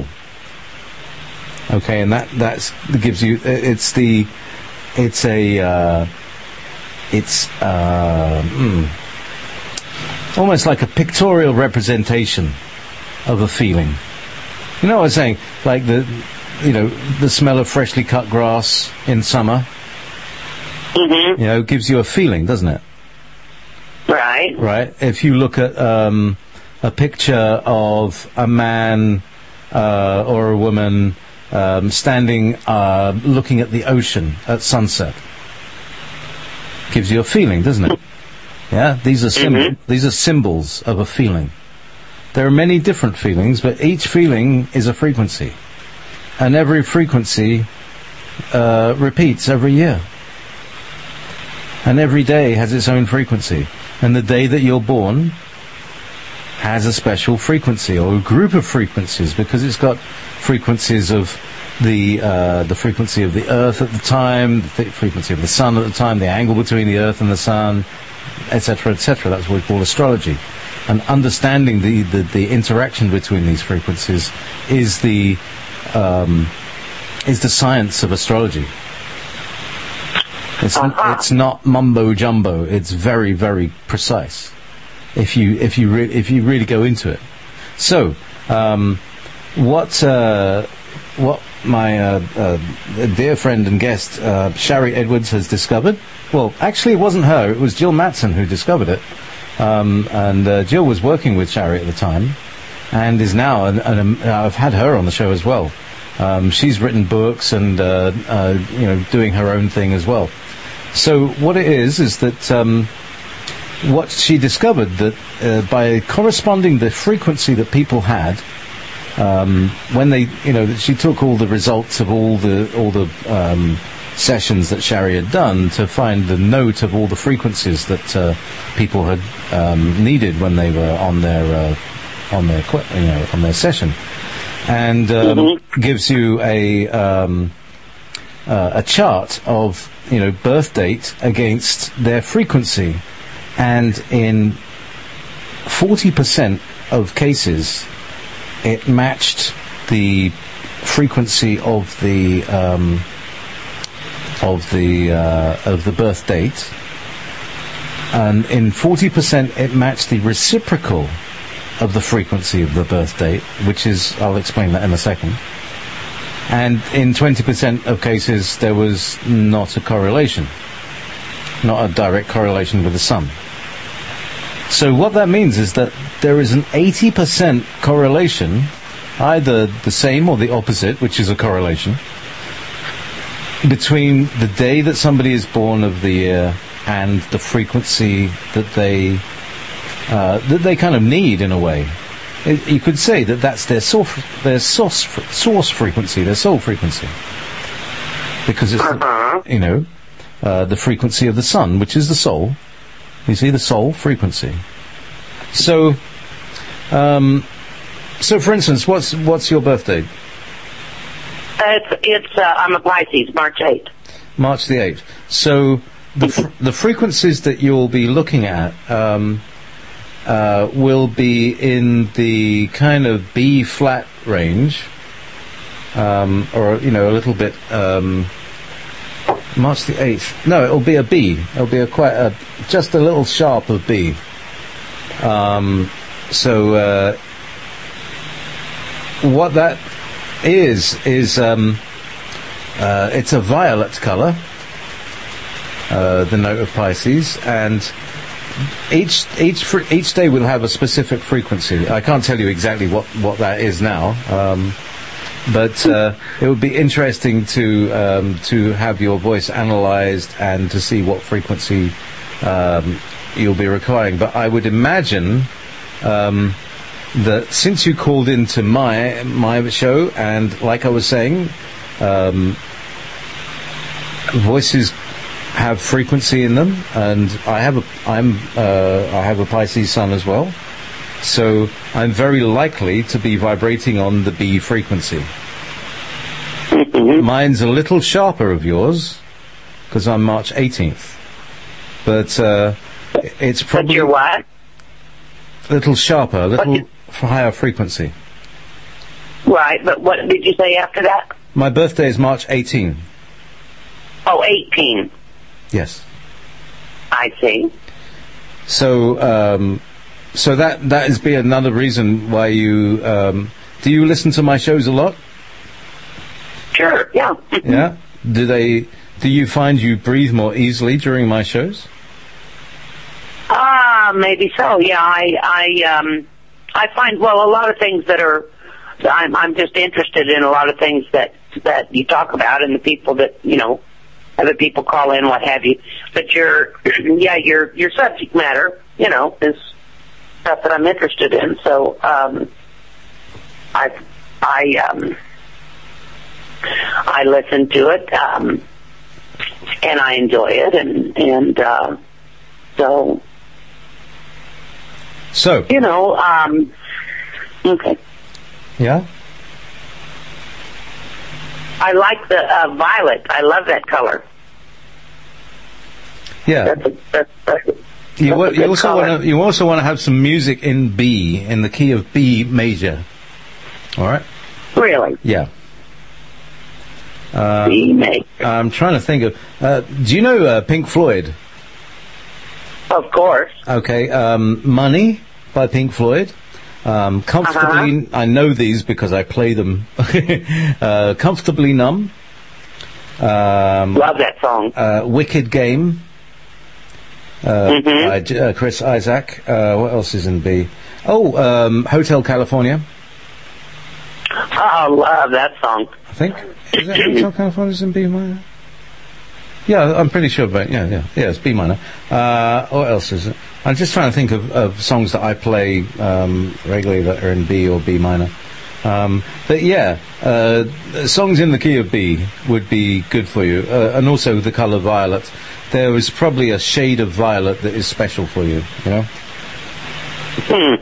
Okay, and that that's that gives you it's the it's a uh, it's uh, mm, almost like a pictorial representation of a feeling. You know what I'm saying? Like the you know the smell of freshly cut grass in summer. Mm-hmm. You know, gives you a feeling, doesn't it? Right. Right. If you look at um, a picture of a man uh, or a woman um, standing, uh, looking at the ocean at sunset, gives you a feeling, doesn't it? Yeah. These are symbol- Mhm. These are symbols of a feeling. There are many different feelings, but each feeling is a frequency, and every frequency uh, repeats every year. And every day has its own frequency. And the day that you're born has a special frequency, or a group of frequencies, because it's got frequencies of the uh, the frequency of the Earth at the time, the th- frequency of the Sun at the time, the angle between the Earth and the Sun, et cetera, et cetera. That's what we call astrology. And understanding the, the, the interaction between these frequencies is the um, is the science of astrology. It's, n- Uh-huh. it's not mumbo jumbo. It's very, very precise. If you if you re- if you really go into it. So, um, what uh, what my uh, uh, dear friend and guest uh, Shari Edwards has discovered. Well, actually, it wasn't her. It was Jill Matson who discovered it. Um, and uh, Jill was working with Shari at the time, and is now. An, an, uh, I've had her on the show as well. Um, she's written books and uh, uh, you know doing her own thing as well. So what it is is that um, what she discovered that uh, by corresponding the frequency that people had um, when they you know that she took all the results of all the all the um, sessions that Shari had done to find the note of all the frequencies that uh, people had um, needed when they were on their uh, on their qu- you know on their session, and um, Mhm. gives you a um, uh, a chart of, you know, birth date against their frequency, and in forty percent of cases, it matched the frequency of the um, of the uh, of the birth date, and in forty percent it matched the reciprocal of the frequency of the birth date, which is, I'll explain that in a second. And in twenty percent of cases, there was not a correlation, not a direct correlation with the sun. So what that means is that there is an eighty percent correlation, either the same or the opposite, which is a correlation, between the day that somebody is born of the year and the frequency that they uh, that they kind of need, in a way. It, you could say that that's their source, their source, source frequency, their soul frequency, because it's the, you know uh, the frequency of the sun, which is the soul. You see, the soul frequency. So, um, so for instance, what's what's your birthday? It's it's. Uh, I'm a Pisces, March eighth. March the eighth. So the fr- the frequencies that you'll be looking at um, uh, will be in the kind of B flat range, um, or you know, a little bit. Um, March the eighth. No, it'll be a B. It'll be a quite a just a little sharp of B. Um, so uh, what that is is um, uh, it's a violet colour, uh, the note of Pisces, and each each fr- each day will have a specific frequency. I can't tell you exactly what, what that is now, um, but uh, it would be interesting to um, to have your voice analysed and to see what frequency um, you'll be requiring. But I would imagine um, that since you called into my my show, and like I was saying, um, voices have frequency in them, and I have a I'm uh, I have a Pisces sun as well, so I'm very likely to be vibrating on the B frequency. Mine's a little sharper of yours because I'm March eighteenth, but uh, it's probably But you're what? a little sharper, a little you- higher frequency. Right, but what did you say after that? My birthday is March eighteenth. Oh, eighteen. Yes. I see. So, um, so that that is be another reason why you um, do you listen to my shows a lot? Sure, yeah. Yeah. Do they? Do you find you breathe more easily during my shows? Ah, maybe so. Yeah, I, I, um, I find well a lot of things that are. I'm, I'm just interested in a lot of things that that you talk about, and the people that you know, other people call in, what have you. But your, yeah, your your subject matter, you know, is stuff that I'm interested in. So, um, I, I, um, I listen to it, um, and I enjoy it, and and uh, so. So, You know, um, okay. yeah. I like the uh, violet. I love that color. Yeah. That's a, that's, that's a, You, that's wa- a you good also color. want to you also want to have some music in B, in the key of B major. All right. Really? Yeah. Um, B major. I'm trying to think of. Uh, do you know uh, Pink Floyd? Of course. Okay. Um, Money by Pink Floyd. Um, comfortably, Uh-huh. I know these because I play them. uh, Comfortably Numb. Um, Love that song. uh, Wicked Game. Uh, Mhm. by J- uh, Chris Isaac. Uh, what else is in B? Oh, um, Hotel California. Oh, love that song. I think. Is it Hotel California's in B minor? Yeah, I'm pretty sure about yeah, yeah. Yeah, it's B minor. Uh, what else is it? I'm just trying to think of, of songs that I play um, regularly that are in B or B minor. Um, but yeah, uh, songs in the key of B would be good for you. Uh, and also the colour violet. There is probably a shade of violet that is special for you, you know? Hmm.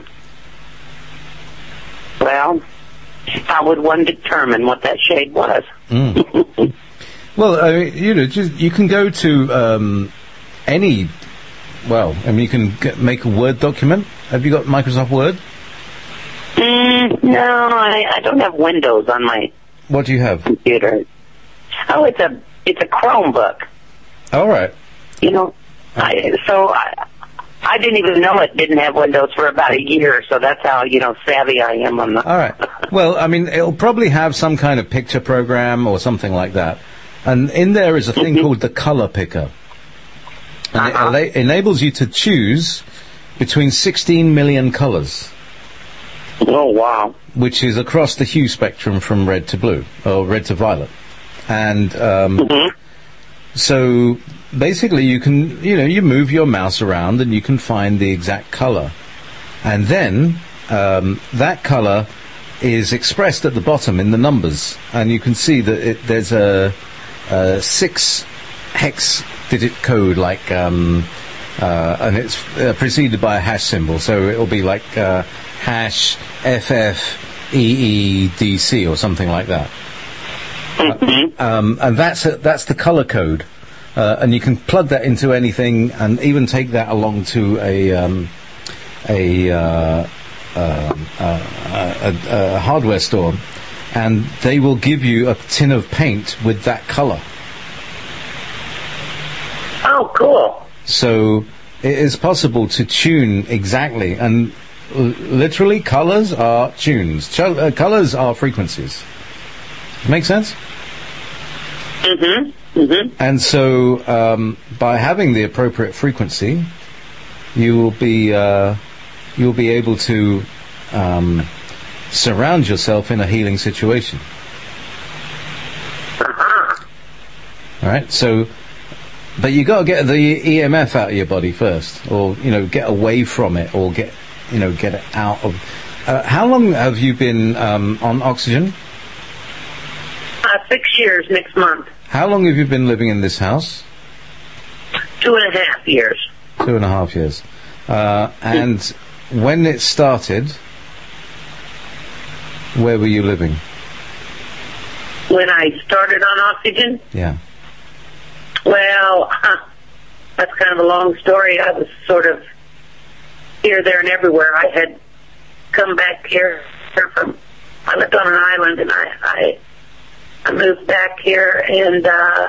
Well, how would one determine what that shade was? Mm. Well, I mean, you know, just you can go to um, any. Well, I mean, you can get, make a Word document. Have you got Microsoft Word? Mm, no, I, I don't have Windows on my What do you have? computer. Oh, it's a it's a Chromebook. All right. You know, I, so I, I didn't even know it didn't have Windows for about a year. So that's how you know savvy I am on the. All right. Well, I mean, it'll probably have some kind of picture program or something like that. And in there is a thing called the color picker. And Uh-huh. it ela- enables you to choose between sixteen million colors, Oh wow! which is across the hue spectrum from red to blue, or red to violet. And um, Mm-hmm. so basically you can, you know, you move your mouse around and you can find the exact color. And then um, that color is expressed at the bottom in the numbers. And you can see that it, there's a... Uh, six hex digit code, like, um, uh, and it's uh, preceded by a hash symbol, so it'll be like uh, hash F F E E D C or something like that. Mm-hmm. Um, and that's a, that's the color code, uh, and you can plug that into anything, and even take that along to a um, a, uh, uh, uh, a, a hardware store. And they will give you a tin of paint with that color. Oh, cool. So it is possible to tune exactly, and l- literally colors are tunes. Ch- uh, colors are frequencies. Make sense? Mm-hmm. Mm-hmm. And so um, by having the appropriate frequency, you will be uh, you will be able to um, surround yourself in a healing situation. Uh-huh. All right, so, but you got to get the E M F out of your body first, or you know, get away from it, or get, you know, get it out of. Uh, how long have you been um, on oxygen? Uh, six years next month. How long have you been living in this house? Two and a half years. Two and a half years. Uh, and when it started, where were you living? When I started on oxygen, Yeah. well, huh, that's kind of a long story. I was sort of here, there, and everywhere. I had come back here from. I lived on an island, and I I, I moved back here, and uh,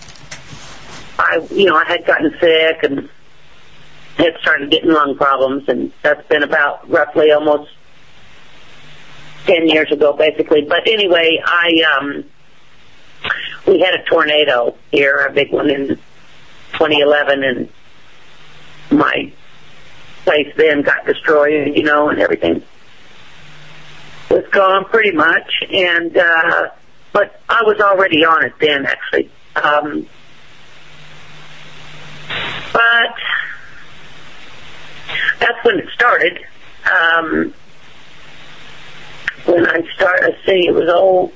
I you know I had gotten sick and had started getting lung problems, and that's been about roughly almost ten years ago, basically. But anyway, I um, we had a tornado here, a big one in twenty eleven, and my place then got destroyed, you know, and everything was gone pretty much. And uh, but I was already on it then, actually. Um, but that's when it started. Um, when I started, let's see, it was oh,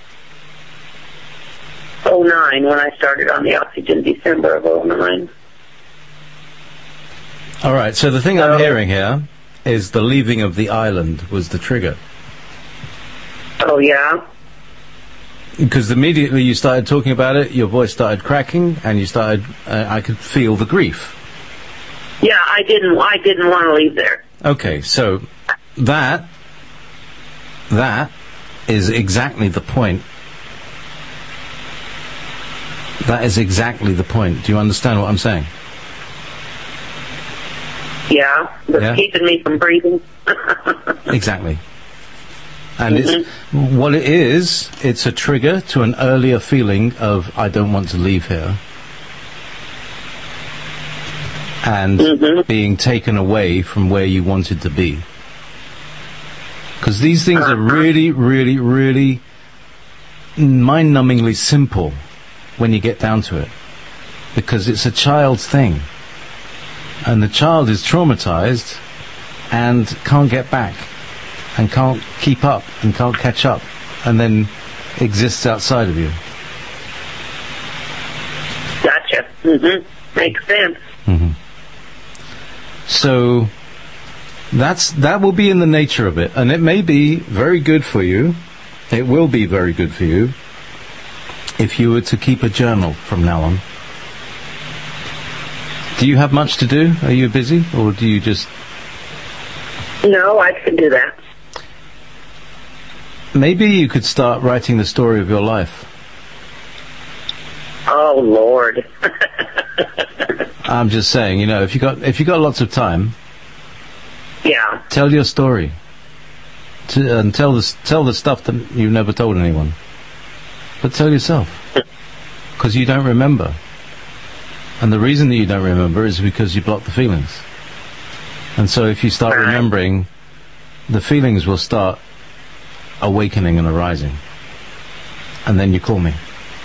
oh nine when I started on the oxygen, December of oh nine. All right. So the thing I'm hearing here is the leaving of the island was the trigger. Oh, yeah? Because immediately you started talking about it, your voice started cracking, and you started. Uh, I could feel the grief. Yeah, I didn't. I didn't want to leave there. Okay, so that that is exactly the point. That is exactly the point. Do you understand what I'm saying? Yeah, but Yeah. keeping me from breathing. Exactly. And Mhm. it's what it is. It's a trigger to an earlier feeling of I don't want to leave here, and Mhm. being taken away from where you wanted to be. Because these things are really, really, really mind-numbingly simple when you get down to it. Because it's a child's thing. And the child is traumatized and can't get back, and can't keep up, and can't catch up, and then exists outside of you. Gotcha. Mhm. Makes sense. So that's that will be in the nature of it, and it may be very good for you. It will be very good for you. if you were to keep a journal from now on, do you have much to do? Are you busy, or do you just... No, I can do that. Maybe you could start writing the story of your life. Oh, Lord. I'm just saying, you know, if you got if you got lots of time, Yeah. tell your story, to, and tell the tell the stuff that you've never told anyone. But tell yourself, because you don't remember, and the reason that you don't remember is because you block the feelings. And so, if you start Right. remembering, the feelings will start awakening and arising, and then you call me.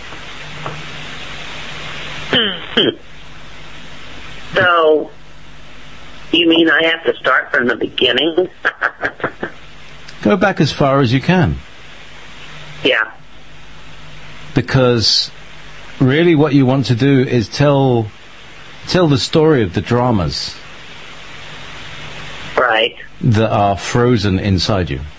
So, you mean I have to start from the beginning? Go back as far as you can. Yeah. Because really what you want to do is tell tell the story of the dramas Right. that are frozen inside you.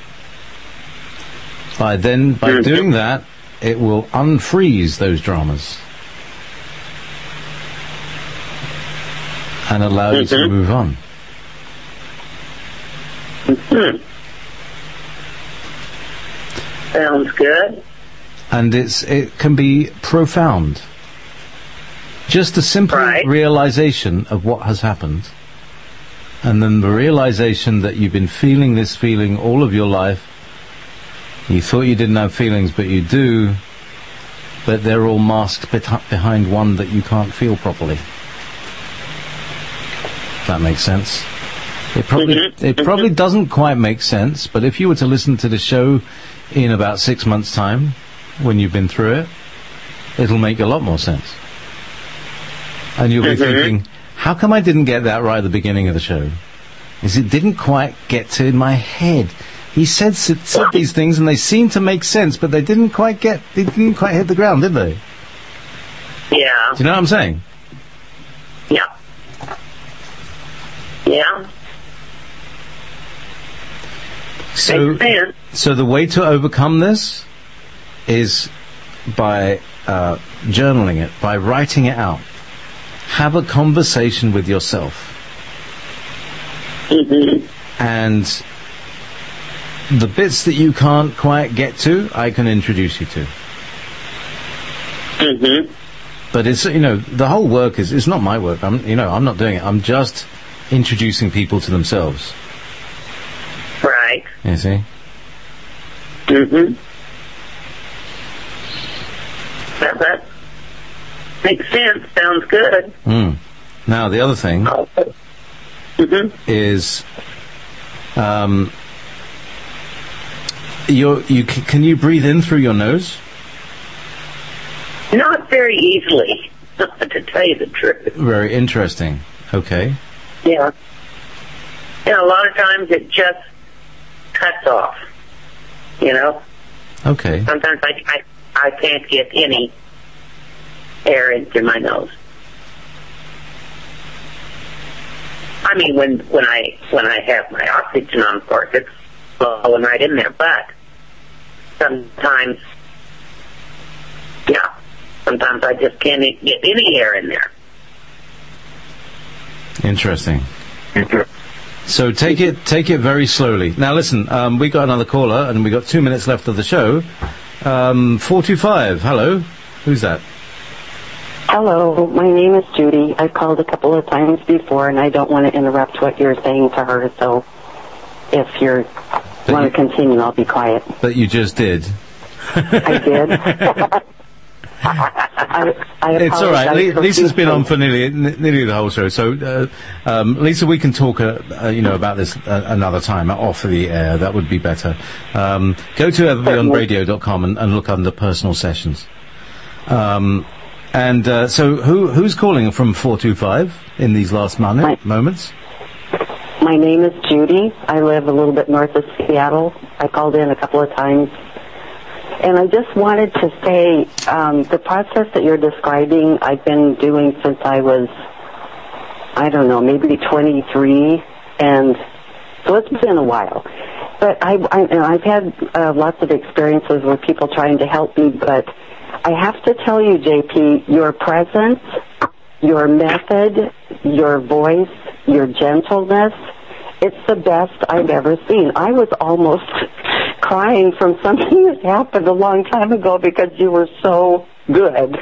By then, by Mhm. doing that, it will unfreeze those dramas and allow you to Mhm. move on. Hmm. Sounds good. And it's it can be profound. Just a simple Right. realization of what has happened, and then the realization that you've been feeling this feeling all of your life. You thought you didn't have feelings, but you do, but they're all masked bet- behind one that you can't feel properly. If that makes sense. It probably Mhm. it probably doesn't quite make sense, but if you were to listen to the show in about six months' time, when you've been through it, it'll make a lot more sense. And you'll be Mhm. thinking, how come I didn't get that right at the beginning of the show? Is it didn't quite get to my head. He said, said these things and they seemed to make sense, but they didn't quite get, they didn't quite hit the ground, did they? Yeah. Do you know what I'm saying? Yeah. Yeah. So, Makes sense. so the way to overcome this is by uh, journaling it, by writing it out. Have a conversation with yourself. Mm-hmm. And the bits that you can't quite get to, I can introduce you to. Mm-hmm. But it's, you know, the whole work is, it's not my work. I'm, you know, I'm not doing it. I'm just introducing people to themselves. Right. You see? Mm-hmm. That, that makes sense. Sounds good. Mm. Now, the other thing Mm-hmm. is, um, you're, you c- can you breathe in through your nose? Not very easily, to tell you the truth. Very interesting. Okay. Yeah. And a lot of times it just cuts off. You know? Okay. Sometimes I, I, I can't get any air in through my nose. I mean, when when I when I have my oxygen on, of course, it's flowing right in there. But sometimes, yeah, sometimes I just can't e- get any air in there. Interesting. So take it take it very slowly. Now listen, um, we got another caller, and we got two minutes left of the show. Um, four two five. Hello, who's that? Hello, my name is Judy. I've called a couple of times before, and I don't want to interrupt what you're saying to her, so if you want you- to continue, I'll be quiet. That you just did. I did. I, I It's all right. apologize Le- Lisa's been on profusely. for nearly n- nearly the whole show. So, uh, um, Lisa, we can talk, uh, uh, you know, about this uh, another time off of the air. That would be better. Um, go to ever beyond radio dot com and, and look under personal sessions. Um, and uh, so, who who's calling from four two five in these last mon- Hi. moments? My name is Judy. I live a little bit north of Seattle. I called in a couple of times. And I just wanted to say, um, the process that you're describing, I've been doing since I was, I don't know, maybe twenty-three, and so it's been a while. But I, I, and I've had uh, lots of experiences with people trying to help me, but I have to tell you, J P, your presence, your method, your voice, your gentleness, it's the best I've ever seen. I was almost crying from something that happened a long time ago because you were so good.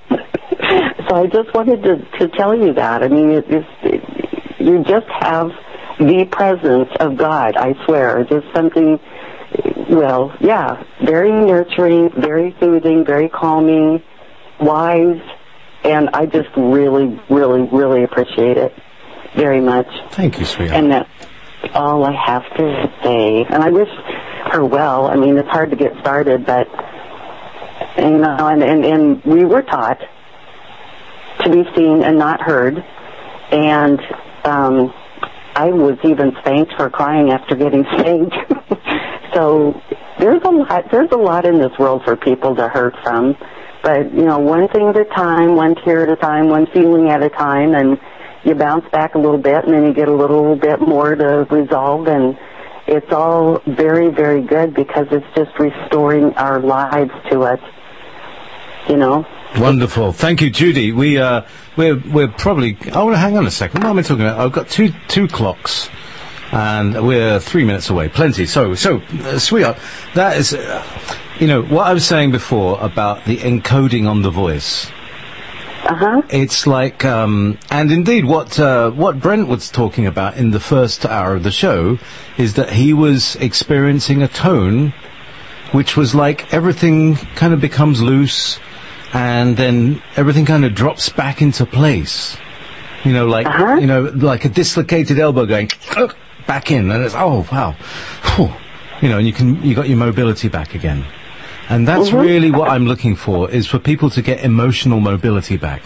So I just wanted to, to tell you that. I mean, it, it's, it, you just have the presence of God, I swear. Just something, well, yeah, very nurturing, very soothing, very calming, wise, and I just really, really, really appreciate it very much. Thank you, sweetheart. And that's all I have to say. And I wish her well. I mean, it's hard to get started, but, you know, and, and, and we were taught to be seen and not heard. And um, I was even spanked for crying after getting spanked. So there's a lot, there's a lot in this world for people to hurt from. But, you know, one thing at a time, one tear at a time, one feeling at a time, and you bounce back a little bit, and then you get a little bit more to resolve, and it's all very, very good because it's just restoring our lives to us, you know. Wonderful. Thank you, Judy. We, uh, we're, we're probably, oh, hang on a second. What am I talking about? I've got two, two clocks, and we're three minutes away. Plenty. So, so, uh, sweetheart, that is, uh, you know, what I was saying before about the encoding on the voice. Uh-huh. It's like, um, and indeed what, uh, what Brent was talking about in the first hour of the show is that he was experiencing a tone which was like everything kind of becomes loose and then everything kind of drops back into place. You know, like, uh-huh. you know, like a dislocated elbow going back in, and it's, oh, wow. Whew. You know, and you can, you got your mobility back again. And that's mm-hmm. really what I'm looking for, is for people to get emotional mobility back.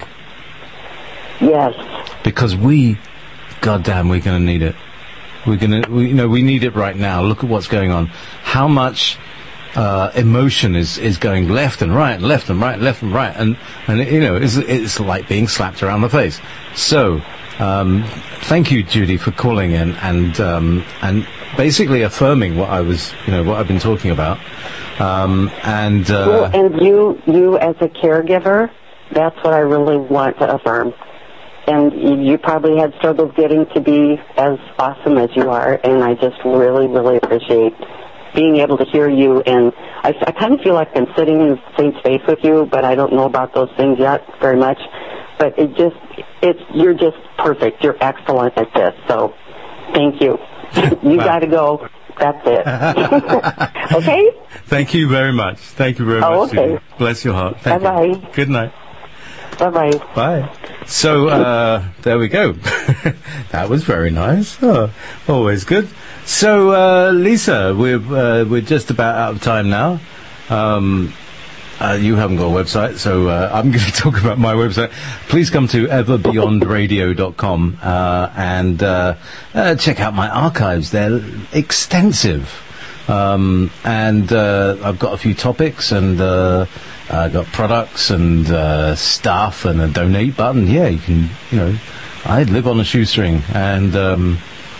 Yes. Because we, goddamn, we're going to need it. We're going to, we, you know, we need it right now. Look at what's going on. How much uh, emotion is, is going left and right, left and right, left and right. And, and it, you know, it's, it's like being slapped around the face. So, um, thank you, Judy, for calling in and, um, and basically affirming what I was, you know, what I've been talking about. Um, and, uh, well, and you, you as a caregiver, that's what I really want to affirm. And you, you probably had struggles getting to be as awesome as you are, and I just really, really appreciate being able to hear you. And I, I kind of feel like I'm sitting in the same space with you, but I don't know about those things yet very much. But it just, it's, you're just perfect. You're excellent at this. So, thank you. You got to go. That's it. Okay? Thank you very much. Thank you very oh, much. Okay. Judy. Bless your heart. Thank Bye-bye. you. Good night. Bye-bye. Bye. So, uh, there we go. That was very nice. Oh, always good. So, uh, Lisa, we're, uh, we're just about out of time now. Um, Uh, you haven't got a website, so uh, I'm going to talk about my website. Please come to ever beyond radio dot com uh, and uh, uh, check out my archives. They're extensive. Um, and uh, I've got a few topics, and uh, I've got products and uh, stuff and a donate button. Yeah, you can, you know, I live on a shoestring and... Um,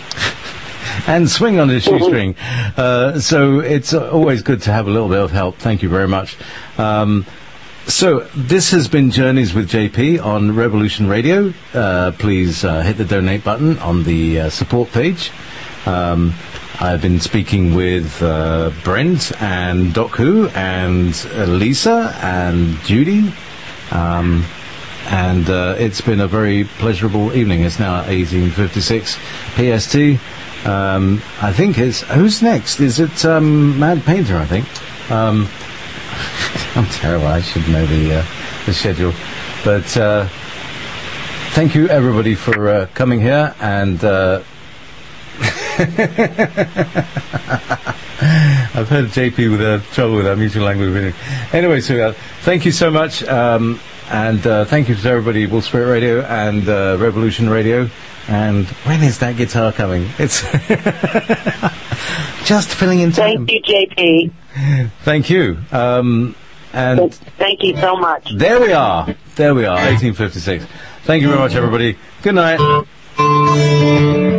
and swing on a shoestring. Uh, so it's uh, always good to have a little bit of help. Thank you very much. Um, so this has been Journeys with J P on Revolution Radio. Uh, please uh, hit the donate button on the uh, support page. Um, I've been speaking with uh, Brent and Doc Who and uh, Lisa and Judy. Um, and uh, it's been a very pleasurable evening. It's now eighteen fifty-six P S T. Um, I think it's, who's next? Is it, um, Mad Painter, I think? Um, I'm terrible, I should know the, uh, the schedule. But, uh, thank you everybody for, uh, coming here, and, uh, I've heard J P with uh, trouble with our mutual language reading. Anyway, so, uh, thank you so much, um, and, uh, thank you to everybody, Wolf Spirit Radio and, uh, Revolution Radio. And when is that guitar coming? It's just filling in time. Thank you, J P. Thank you. Um, and thank you so much. There we are. There we are. eighteen fifty-six. Thank you very much, everybody. Good night.